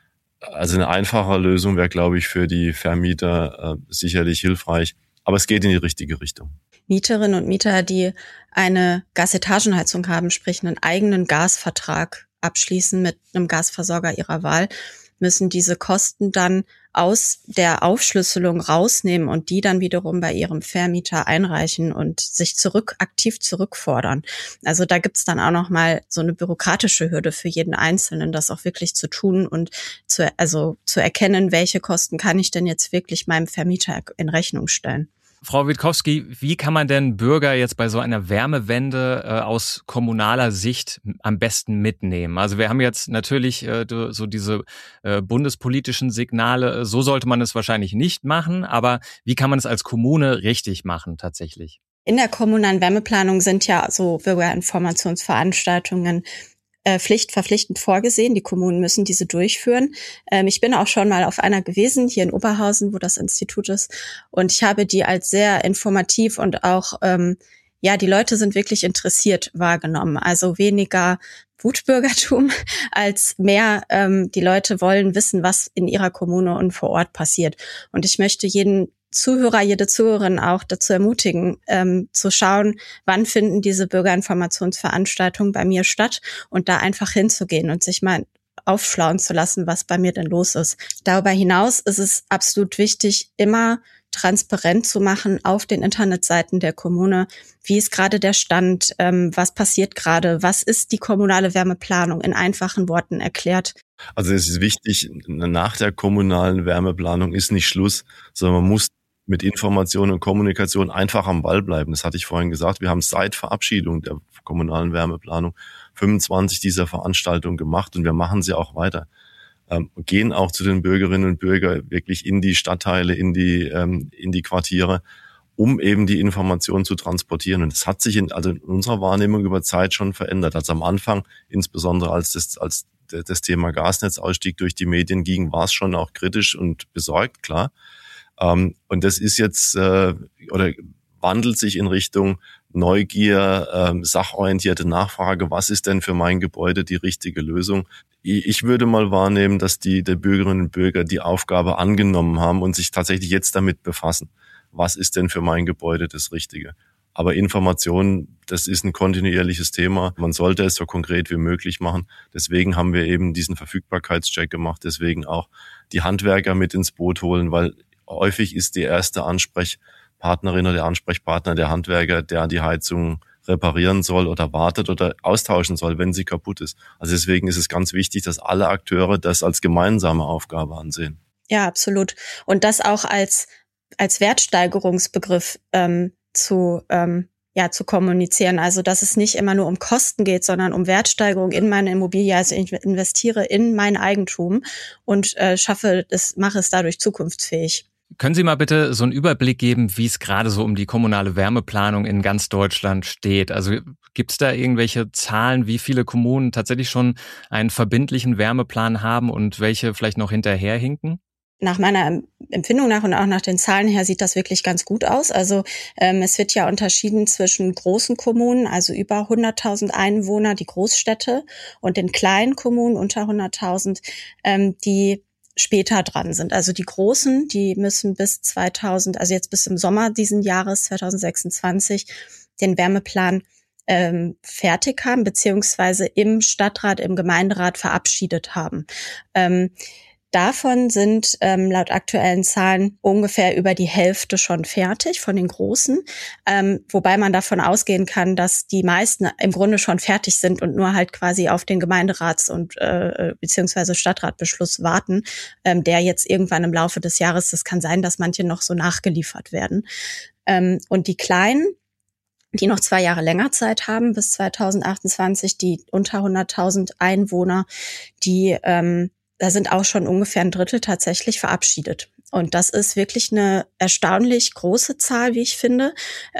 Also eine einfache Lösung wäre, glaube ich, für die Vermieter sicherlich hilfreich. Aber es geht in die richtige Richtung. Mieterinnen und Mieter, die eine Gasetagenheizung haben, sprich einen eigenen Gasvertrag abschließen mit einem Gasversorger ihrer Wahl, müssen diese Kosten dann aus der Aufschlüsselung rausnehmen und die dann wiederum bei ihrem Vermieter einreichen und sich aktiv zurückfordern. Also da gibt's dann auch noch mal so eine bürokratische Hürde für jeden Einzelnen, das auch wirklich zu tun und zu erkennen, welche Kosten kann ich denn jetzt wirklich meinem Vermieter in Rechnung stellen. Frau Witkowski, wie kann man denn Bürger jetzt bei so einer Wärmewende aus kommunaler Sicht am besten mitnehmen? Also wir haben jetzt natürlich so diese bundespolitischen Signale, so sollte man es wahrscheinlich nicht machen, aber wie kann man es als Kommune richtig machen tatsächlich? In der kommunalen Wärmeplanung sind ja so Bürgerinformationsveranstaltungen verpflichtend vorgesehen. Die Kommunen müssen diese durchführen. Ich bin auch schon mal auf einer gewesen, hier in Oberhausen, wo das Institut ist. Und ich habe die als sehr informativ und auch, die Leute sind wirklich interessiert wahrgenommen. Also weniger Wutbürgertum als mehr, die Leute wollen wissen, was in ihrer Kommune und vor Ort passiert. Und ich möchte jeden Zuhörer, jede Zuhörerin auch dazu ermutigen, zu schauen, wann finden diese Bürgerinformationsveranstaltungen bei mir statt und da einfach hinzugehen und sich mal aufschlauen zu lassen, was bei mir denn los ist. Darüber hinaus ist es absolut wichtig, immer transparent zu machen auf den Internetseiten der Kommune. Wie ist gerade der Stand? Was passiert gerade? Was ist die kommunale Wärmeplanung in einfachen Worten erklärt? Also es ist wichtig, nach der kommunalen Wärmeplanung ist nicht Schluss, sondern man muss mit Information und Kommunikation einfach am Ball bleiben. Das hatte ich vorhin gesagt. Wir haben seit Verabschiedung der kommunalen Wärmeplanung 25 dieser Veranstaltungen gemacht und wir machen sie auch weiter. Gehen auch zu den Bürgerinnen und Bürgern wirklich in die Stadtteile, in die Quartiere, um eben die Information zu transportieren. Und das hat sich in unserer Wahrnehmung über Zeit schon verändert. Also am Anfang, insbesondere als das Thema Gasnetzausstieg durch die Medien ging, war es schon auch kritisch und besorgt, klar. Und das ist jetzt oder wandelt sich in Richtung Neugier, sachorientierte Nachfrage. Was ist denn für mein Gebäude die richtige Lösung? Ich würde mal wahrnehmen, dass die Bürgerinnen und Bürger die Aufgabe angenommen haben und sich tatsächlich jetzt damit befassen. Was ist denn für mein Gebäude das Richtige? Aber Information, das ist ein kontinuierliches Thema. Man sollte es so konkret wie möglich machen. Deswegen haben wir eben diesen Verfügbarkeitscheck gemacht. Deswegen auch die Handwerker mit ins Boot holen, weil häufig ist die erste Ansprechpartnerin oder der Ansprechpartner der Handwerker, der die Heizung reparieren soll oder wartet oder austauschen soll, wenn sie kaputt ist. Also deswegen ist es ganz wichtig, dass alle Akteure das als gemeinsame Aufgabe ansehen. Ja, absolut. Und das auch als Wertsteigerungsbegriff zu kommunizieren. Also, dass es nicht immer nur um Kosten geht, sondern um Wertsteigerung in meine Immobilie. Also ich investiere in mein Eigentum und mache es dadurch zukunftsfähig. Können Sie mal bitte so einen Überblick geben, wie es gerade so um die kommunale Wärmeplanung in ganz Deutschland steht? Also gibt es da irgendwelche Zahlen, wie viele Kommunen tatsächlich schon einen verbindlichen Wärmeplan haben und welche vielleicht noch hinterherhinken? Nach meiner Empfindung nach und auch nach den Zahlen her sieht das wirklich ganz gut aus. Also es wird ja unterschieden zwischen großen Kommunen, also über 100.000 Einwohner, die Großstädte, und den kleinen Kommunen unter 100.000, die später dran sind. Also die Großen, die müssen bis im Sommer diesen Jahres 2026 den Wärmeplan fertig haben, beziehungsweise im Stadtrat, im Gemeinderat verabschiedet haben. Davon sind laut aktuellen Zahlen ungefähr über die Hälfte schon fertig von den Großen, wobei man davon ausgehen kann, dass die meisten im Grunde schon fertig sind und nur halt quasi auf den Gemeinderats- und beziehungsweise Stadtratbeschluss warten, der jetzt irgendwann im Laufe des Jahres, das kann sein, dass manche noch so nachgeliefert werden. Und die Kleinen, die noch 2 Jahre länger Zeit haben, bis 2028, die unter 100.000 Einwohner, da sind auch schon ungefähr ein Drittel tatsächlich verabschiedet. Und das ist wirklich eine erstaunlich große Zahl, wie ich finde.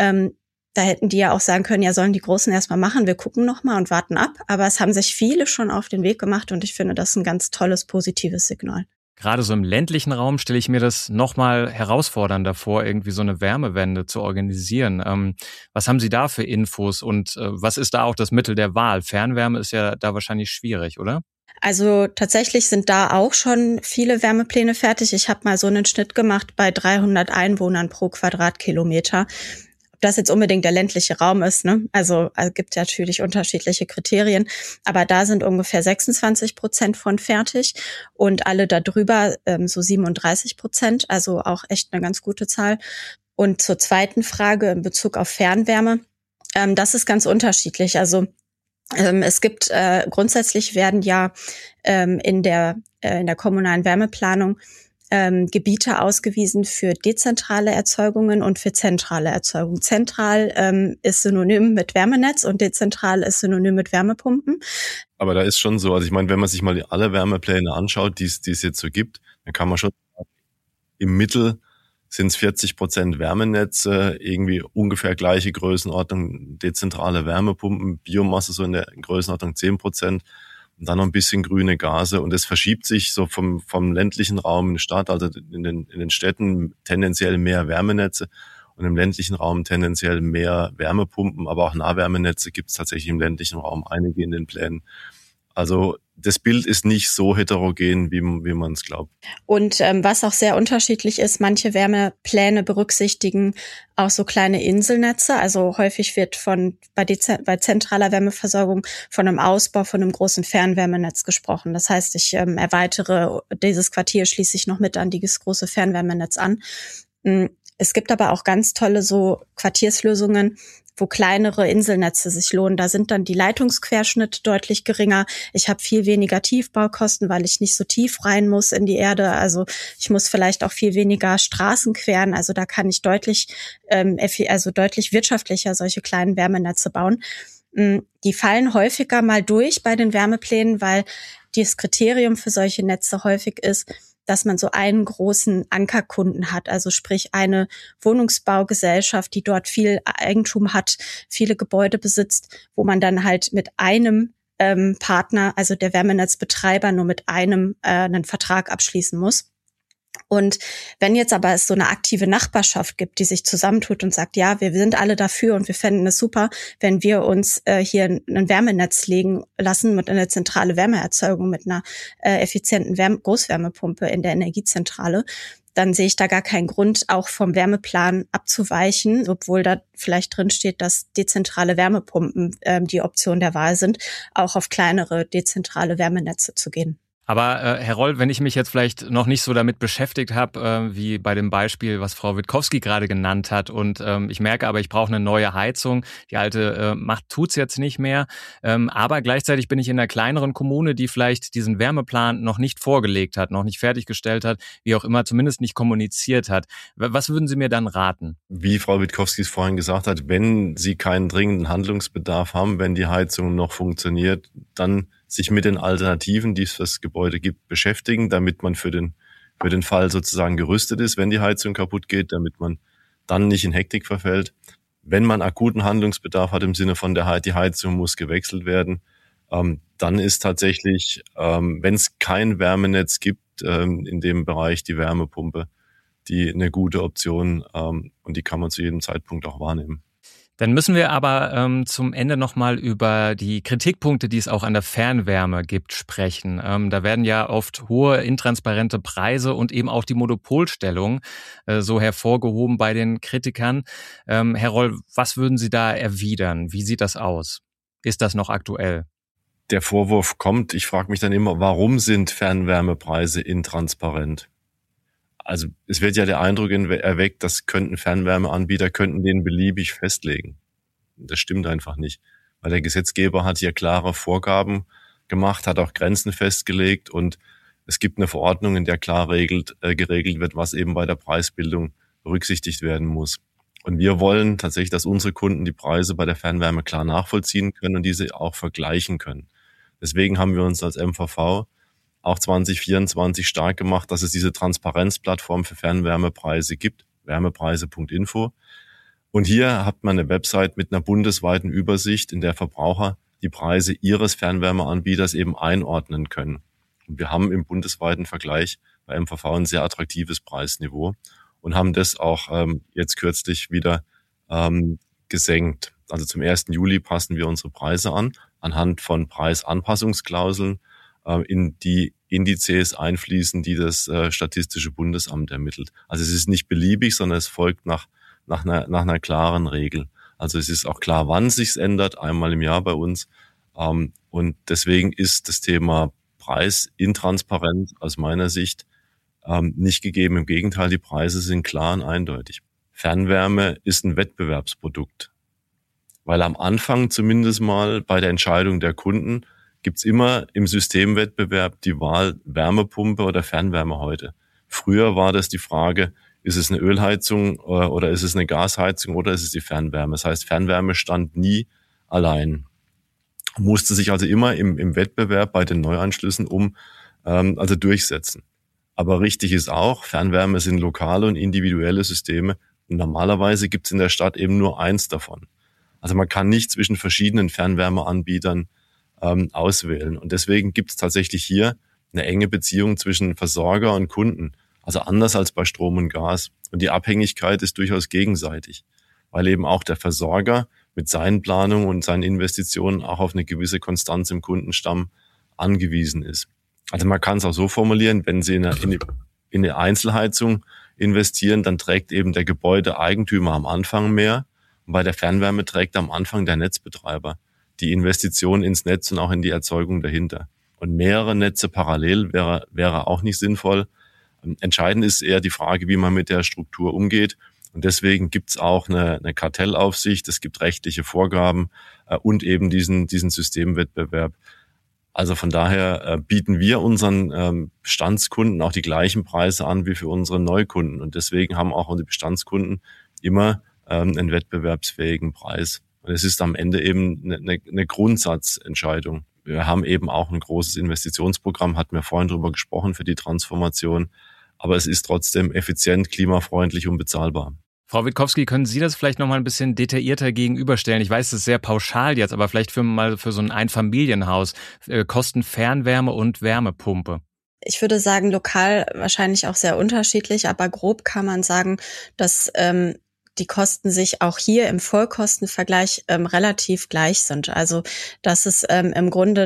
Da hätten die ja auch sagen können, ja, sollen die Großen erstmal machen, wir gucken nochmal und warten ab. Aber es haben sich viele schon auf den Weg gemacht und ich finde, das ist ein ganz tolles, positives Signal. Gerade so im ländlichen Raum stelle ich mir das nochmal herausfordernder vor, irgendwie so eine Wärmewende zu organisieren. Was haben Sie da für Infos und was ist da auch das Mittel der Wahl? Fernwärme ist ja da wahrscheinlich schwierig, oder? Also tatsächlich sind da auch schon viele Wärmepläne fertig. Ich habe mal so einen Schnitt gemacht bei 300 Einwohnern pro Quadratkilometer. Ob das jetzt unbedingt der ländliche Raum ist, ne? Also gibt ja natürlich unterschiedliche Kriterien. Aber da sind ungefähr 26% von fertig und alle darüber so 37%. Also auch echt eine ganz gute Zahl. Und zur zweiten Frage in Bezug auf Fernwärme. Das ist ganz unterschiedlich. Also es gibt grundsätzlich werden ja in der kommunalen Wärmeplanung Gebiete ausgewiesen für dezentrale Erzeugungen und für zentrale Erzeugung. Zentral ist synonym mit Wärmenetz und dezentral ist synonym mit Wärmepumpen. Aber da ist schon so, also ich meine, wenn man sich mal alle Wärmepläne anschaut, die es jetzt so gibt, dann kann man schon im Mittel sind es 40% Wärmenetze, irgendwie ungefähr gleiche Größenordnung, dezentrale Wärmepumpen, Biomasse so in der Größenordnung 10%. Und dann noch ein bisschen grüne Gase. Und es verschiebt sich so vom ländlichen Raum in die Stadt, also in den Städten tendenziell mehr Wärmenetze und im ländlichen Raum tendenziell mehr Wärmepumpen. Aber auch Nahwärmenetze gibt es tatsächlich im ländlichen Raum, einige in den Plänen. Also das Bild ist nicht so heterogen, wie man es glaubt. Und was auch sehr unterschiedlich ist, manche Wärmepläne berücksichtigen auch so kleine Inselnetze. Also häufig wird bei zentraler Wärmeversorgung von einem Ausbau von einem großen Fernwärmenetz gesprochen. Das heißt, ich erweitere dieses Quartier, schließe ich noch mit an dieses große Fernwärmenetz an. Es gibt aber auch ganz tolle so Quartierslösungen, wo kleinere Inselnetze sich lohnen. Da sind dann die Leitungsquerschnitte deutlich geringer. Ich habe viel weniger Tiefbaukosten, weil ich nicht so tief rein muss in die Erde. Also ich muss vielleicht auch viel weniger Straßen queren. Also da kann ich deutlich wirtschaftlicher solche kleinen Wärmenetze bauen. Die fallen häufiger mal durch bei den Wärmeplänen, weil das Kriterium für solche Netze häufig ist, dass man so einen großen Ankerkunden hat, also sprich eine Wohnungsbaugesellschaft, die dort viel Eigentum hat, viele Gebäude besitzt, wo man dann halt mit einem Partner, also der Wärmenetzbetreiber, nur mit einem einen Vertrag abschließen muss. Und wenn jetzt aber es so eine aktive Nachbarschaft gibt, die sich zusammentut und sagt, ja, wir sind alle dafür und wir fänden es super, wenn wir uns hier ein Wärmenetz legen lassen mit einer zentrale Wärmeerzeugung, mit einer effizienten Großwärmepumpe in der Energiezentrale, dann sehe ich da gar keinen Grund, auch vom Wärmeplan abzuweichen, obwohl da vielleicht drin steht, dass dezentrale Wärmepumpen die Option der Wahl sind, auch auf kleinere dezentrale Wärmenetze zu gehen. Aber Herr Roll, wenn ich mich jetzt vielleicht noch nicht so damit beschäftigt habe, wie bei dem Beispiel, was Frau Witkowski gerade genannt hat, und ich merke aber, ich brauche eine neue Heizung, die alte tut's jetzt nicht mehr, aber gleichzeitig bin ich in einer kleineren Kommune, die vielleicht diesen Wärmeplan noch nicht vorgelegt hat, noch nicht fertiggestellt hat, wie auch immer, zumindest nicht kommuniziert hat. Was würden Sie mir dann raten? Wie Frau Witkowski es vorhin gesagt hat, wenn Sie keinen dringenden Handlungsbedarf haben, wenn die Heizung noch funktioniert, dann sich mit den Alternativen, die es für das Gebäude gibt, beschäftigen, damit man für den Fall sozusagen gerüstet ist, wenn die Heizung kaputt geht, damit man dann nicht in Hektik verfällt. Wenn man akuten Handlungsbedarf hat im Sinne von die Heizung muss gewechselt werden, dann ist tatsächlich, wenn es kein Wärmenetz gibt, in dem Bereich die Wärmepumpe, die eine gute Option und die kann man zu jedem Zeitpunkt auch wahrnehmen. Dann müssen wir aber zum Ende nochmal über die Kritikpunkte, die es auch an der Fernwärme gibt, sprechen. Da werden ja oft hohe, intransparente Preise und eben auch die Monopolstellung so hervorgehoben bei den Kritikern. Herr Roll, was würden Sie da erwidern? Wie sieht das aus? Ist das noch aktuell? Der Vorwurf kommt, ich frage mich dann immer, warum sind Fernwärmepreise intransparent? Also es wird ja der Eindruck erweckt, das Fernwärmeanbieter könnten den beliebig festlegen. Das stimmt einfach nicht, weil der Gesetzgeber hat hier klare Vorgaben gemacht, hat auch Grenzen festgelegt und es gibt eine Verordnung, in der klar geregelt wird, was eben bei der Preisbildung berücksichtigt werden muss. Und wir wollen tatsächlich, dass unsere Kunden die Preise bei der Fernwärme klar nachvollziehen können und diese auch vergleichen können. Deswegen haben wir uns als MVV auch 2024 stark gemacht, dass es diese Transparenzplattform für Fernwärmepreise gibt, wärmepreise.info. Und hier hat man eine Website mit einer bundesweiten Übersicht, in der Verbraucher die Preise ihres Fernwärmeanbieters eben einordnen können. Und wir haben im bundesweiten Vergleich bei MVV ein sehr attraktives Preisniveau und haben das auch jetzt kürzlich wieder gesenkt. Also zum 1. Juli passen wir unsere Preise an, anhand von Preisanpassungsklauseln, in die Indizes einfließen, die das Statistische Bundesamt ermittelt. Also es ist nicht beliebig, sondern es folgt nach einer klaren Regel. Also es ist auch klar, wann sich's ändert, einmal im Jahr bei uns. Und deswegen ist das Thema Preis intransparent aus meiner Sicht nicht gegeben. Im Gegenteil, die Preise sind klar und eindeutig. Fernwärme ist ein Wettbewerbsprodukt, weil am Anfang zumindest mal bei der Entscheidung der Kunden gibt's immer im Systemwettbewerb die Wahl Wärmepumpe oder Fernwärme heute. Früher war das die Frage, ist es eine Ölheizung oder ist es eine Gasheizung oder ist es die Fernwärme? Das heißt, Fernwärme stand nie allein. Musste sich also immer im Wettbewerb bei den Neuanschlüssen also durchsetzen. Aber richtig ist auch, Fernwärme sind lokale und individuelle Systeme. Und normalerweise gibt's in der Stadt eben nur eins davon. Also man kann nicht zwischen verschiedenen Fernwärmeanbietern auswählen. Und deswegen gibt es tatsächlich hier eine enge Beziehung zwischen Versorger und Kunden. Also anders als bei Strom und Gas. Und die Abhängigkeit ist durchaus gegenseitig, weil eben auch der Versorger mit seinen Planungen und seinen Investitionen auch auf eine gewisse Konstanz im Kundenstamm angewiesen ist. Also man kann es auch so formulieren, wenn Sie in eine Einzelheizung investieren, dann trägt eben der Gebäudeeigentümer am Anfang mehr und bei der Fernwärme trägt am Anfang der Netzbetreiber die Investition ins Netz und auch in die Erzeugung dahinter. Und mehrere Netze parallel wäre auch nicht sinnvoll. Entscheidend ist eher die Frage, wie man mit der Struktur umgeht. Und deswegen gibt es auch eine Kartellaufsicht, es gibt rechtliche Vorgaben und eben diesen Systemwettbewerb. Also von daher bieten wir unseren Bestandskunden auch die gleichen Preise an wie für unsere Neukunden. Und deswegen haben auch unsere Bestandskunden immer einen wettbewerbsfähigen Preis. Und es ist am Ende eben eine Grundsatzentscheidung. Wir haben eben auch ein großes Investitionsprogramm, hatten wir vorhin drüber gesprochen, für die Transformation. Aber es ist trotzdem effizient, klimafreundlich und bezahlbar. Frau Witkowski, können Sie das vielleicht noch mal ein bisschen detaillierter gegenüberstellen? Ich weiß, das ist sehr pauschal jetzt, aber vielleicht für so ein Einfamilienhaus, kosten Fernwärme und Wärmepumpe? Ich würde sagen, lokal wahrscheinlich auch sehr unterschiedlich, aber grob kann man sagen, dass die Kosten sich auch hier im Vollkostenvergleich relativ gleich sind. Also dass es im Grunde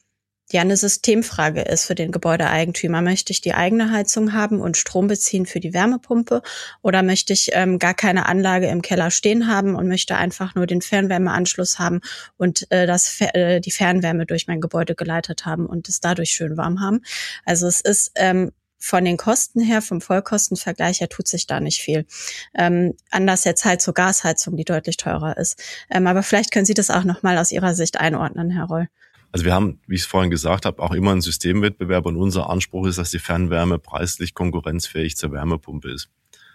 eine Systemfrage ist für den Gebäudeeigentümer. Möchte ich die eigene Heizung haben und Strom beziehen für die Wärmepumpe oder möchte ich gar keine Anlage im Keller stehen haben und möchte einfach nur den Fernwärmeanschluss haben und die Fernwärme durch mein Gebäude geleitet haben und es dadurch schön warm haben. Also es ist von den Kosten her, vom Vollkostenvergleich her, tut sich da nicht viel. Anders jetzt halt zur Gasheizung, die deutlich teurer ist. Aber vielleicht können Sie das auch nochmal aus Ihrer Sicht einordnen, Herr Roll. Also wir haben, wie ich es vorhin gesagt habe, auch immer einen Systemwettbewerb und unser Anspruch ist, dass die Fernwärme preislich konkurrenzfähig zur Wärmepumpe ist.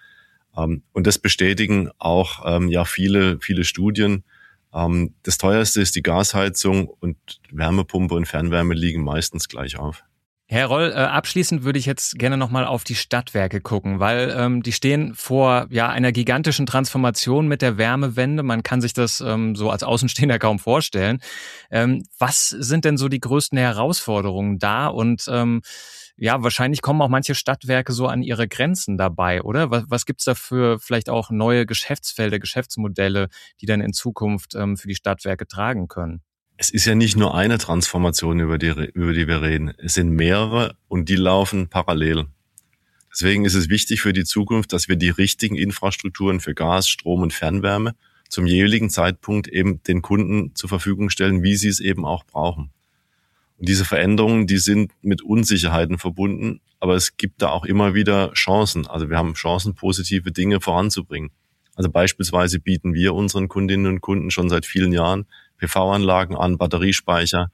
Und das bestätigen auch viele Studien. Das teuerste ist die Gasheizung und Wärmepumpe und Fernwärme liegen meistens gleich auf. Herr Roll, abschließend würde ich jetzt gerne nochmal auf die Stadtwerke gucken, weil die stehen vor einer gigantischen Transformation mit der Wärmewende. Man kann sich das so als Außenstehender kaum vorstellen. Was sind denn so die größten Herausforderungen da und ja, wahrscheinlich kommen auch manche Stadtwerke so an ihre Grenzen dabei, oder? Was gibt's da für vielleicht auch neue Geschäftsfelder, Geschäftsmodelle, die dann in Zukunft für die Stadtwerke tragen können? Es ist ja nicht nur eine Transformation, über die wir reden. Es sind mehrere und die laufen parallel. Deswegen ist es wichtig für die Zukunft, dass wir die richtigen Infrastrukturen für Gas, Strom und Fernwärme zum jeweiligen Zeitpunkt eben den Kunden zur Verfügung stellen, wie sie es eben auch brauchen. Und diese Veränderungen, die sind mit Unsicherheiten verbunden, aber es gibt da auch immer wieder Chancen. Also wir haben Chancen, positive Dinge voranzubringen. Also beispielsweise bieten wir unseren Kundinnen und Kunden schon seit vielen Jahren PV-Anlagen an, Batteriespeicher,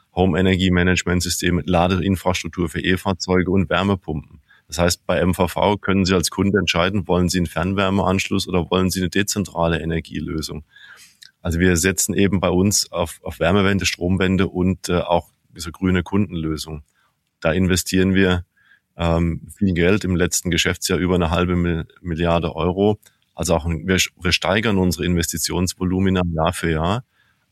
Home-Energy-Management-Systeme, Ladeinfrastruktur für E-Fahrzeuge und Wärmepumpen. Das heißt, bei MVV können Sie als Kunde entscheiden, wollen Sie einen Fernwärmeanschluss oder wollen Sie eine dezentrale Energielösung. Also wir setzen eben bei uns auf Wärmewende, Stromwende und auch diese grüne Kundenlösung. Da investieren wir viel Geld, im letzten Geschäftsjahr über 1,5 Milliarde Euro. Also auch wir steigern unsere Investitionsvolumina Jahr für Jahr.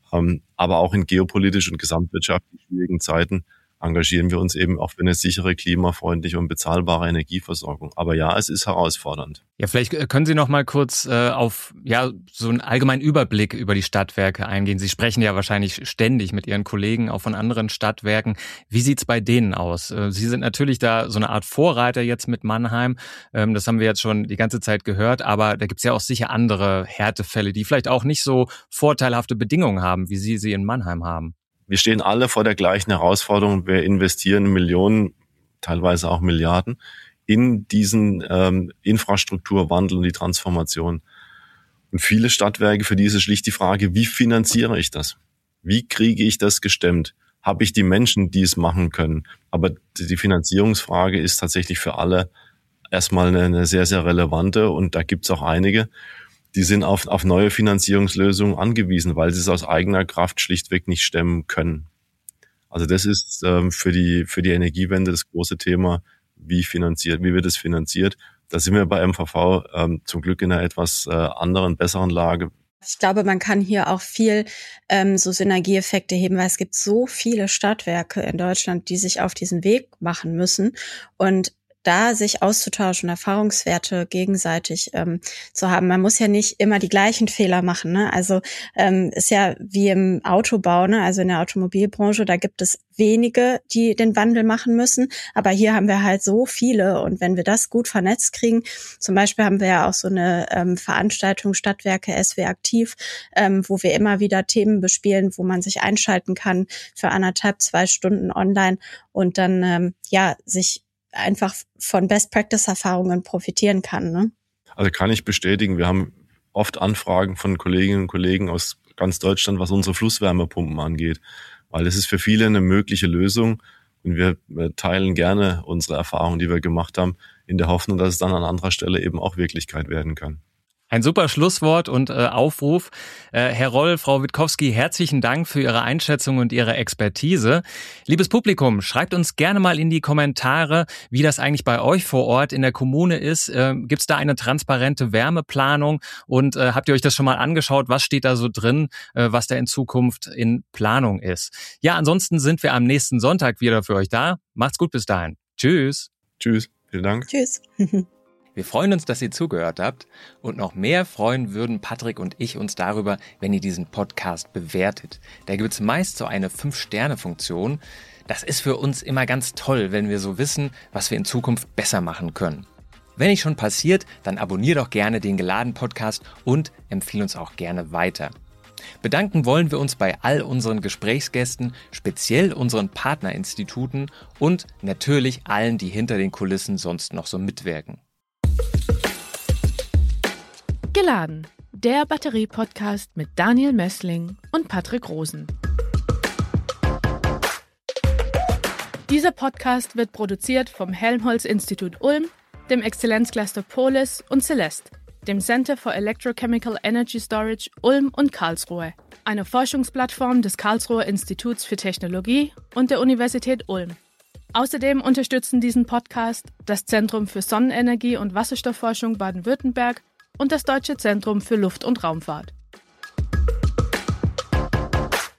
Aber auch in geopolitisch und gesamtwirtschaftlich schwierigen Zeiten engagieren wir uns eben auch für eine sichere, klimafreundliche und bezahlbare Energieversorgung. Aber ja, es ist herausfordernd. Ja, vielleicht können Sie noch mal kurz auf so einen allgemeinen Überblick über die Stadtwerke eingehen. Sie sprechen ja wahrscheinlich ständig mit Ihren Kollegen, auch von anderen Stadtwerken. Wie sieht's bei denen aus? Sie sind natürlich da so eine Art Vorreiter jetzt mit Mannheim. Das haben wir jetzt schon die ganze Zeit gehört. Aber da gibt's ja auch sicher andere Härtefälle, die vielleicht auch nicht so vorteilhafte Bedingungen haben, wie Sie in Mannheim haben. Wir stehen alle vor der gleichen Herausforderung. Wir investieren Millionen, teilweise auch Milliarden in diesen Infrastrukturwandel und die Transformation. Und viele Stadtwerke, für die ist es schlicht die Frage, wie finanziere ich das? Wie kriege ich das gestemmt? Habe ich die Menschen, die es machen können? Aber die Finanzierungsfrage ist tatsächlich für alle erstmal eine sehr, sehr relevante und da gibt es auch einige, die sind auf neue Finanzierungslösungen angewiesen, weil sie es aus eigener Kraft schlichtweg nicht stemmen können. Also das ist für die Energiewende das große Thema, wie wird es finanziert. Da sind wir bei MVV zum Glück in einer etwas anderen, besseren Lage. Ich glaube, man kann hier auch viel so Synergieeffekte heben, weil es gibt so viele Stadtwerke in Deutschland, die sich auf diesen Weg machen müssen und da sich auszutauschen, Erfahrungswerte gegenseitig zu haben. Man muss ja nicht immer die gleichen Fehler machen, ne? Also ist ja wie im Autobau, ne? Also in der Automobilbranche, da gibt es wenige, die den Wandel machen müssen. Aber hier haben wir halt so viele. Und wenn wir das gut vernetzt kriegen, zum Beispiel haben wir ja auch so eine Veranstaltung Stadtwerke SW aktiv, wo wir immer wieder Themen bespielen, wo man sich einschalten kann für 1,5-2 Stunden online und dann sich einfach von Best-Practice-Erfahrungen profitieren kann, ne? Also kann ich bestätigen, wir haben oft Anfragen von Kolleginnen und Kollegen aus ganz Deutschland, was unsere Flusswärmepumpen angeht, weil es ist für viele eine mögliche Lösung und wir teilen gerne unsere Erfahrungen, die wir gemacht haben, in der Hoffnung, dass es dann an anderer Stelle eben auch Wirklichkeit werden kann. Ein super Schlusswort und Aufruf. Herr Roll, Frau Witkowski, herzlichen Dank für Ihre Einschätzung und Ihre Expertise. Liebes Publikum, schreibt uns gerne mal in die Kommentare, wie das eigentlich bei euch vor Ort in der Kommune ist. Gibt es da eine transparente Wärmeplanung und habt ihr euch das schon mal angeschaut? Was steht da so drin, was da in Zukunft in Planung ist? Ja, ansonsten sind wir am nächsten Sonntag wieder für euch da. Macht's gut bis dahin. Tschüss. Tschüss. Vielen Dank. Tschüss. Wir freuen uns, dass ihr zugehört habt und noch mehr freuen würden Patrick und ich uns darüber, wenn ihr diesen Podcast bewertet. Da gibt es meist so eine 5-Sterne-Funktion. Das ist für uns immer ganz toll, wenn wir so wissen, was wir in Zukunft besser machen können. Wenn nicht schon passiert, dann abonnier doch gerne den Geladen-Podcast und empfehle uns auch gerne weiter. Bedanken wollen wir uns bei all unseren Gesprächsgästen, speziell unseren Partnerinstituten und natürlich allen, die hinter den Kulissen sonst noch so mitwirken. Geladen, der Batterie-Podcast mit Daniel Messling und Patrick Rosen. Dieser Podcast wird produziert vom Helmholtz-Institut Ulm, dem Exzellenzcluster Polis und Celeste, dem Center for Electrochemical Energy Storage Ulm und Karlsruhe, einer Forschungsplattform des Karlsruher Instituts für Technologie und der Universität Ulm. Außerdem unterstützen diesen Podcast das Zentrum für Sonnenenergie und Wasserstoffforschung Baden-Württemberg und das Deutsche Zentrum für Luft- und Raumfahrt.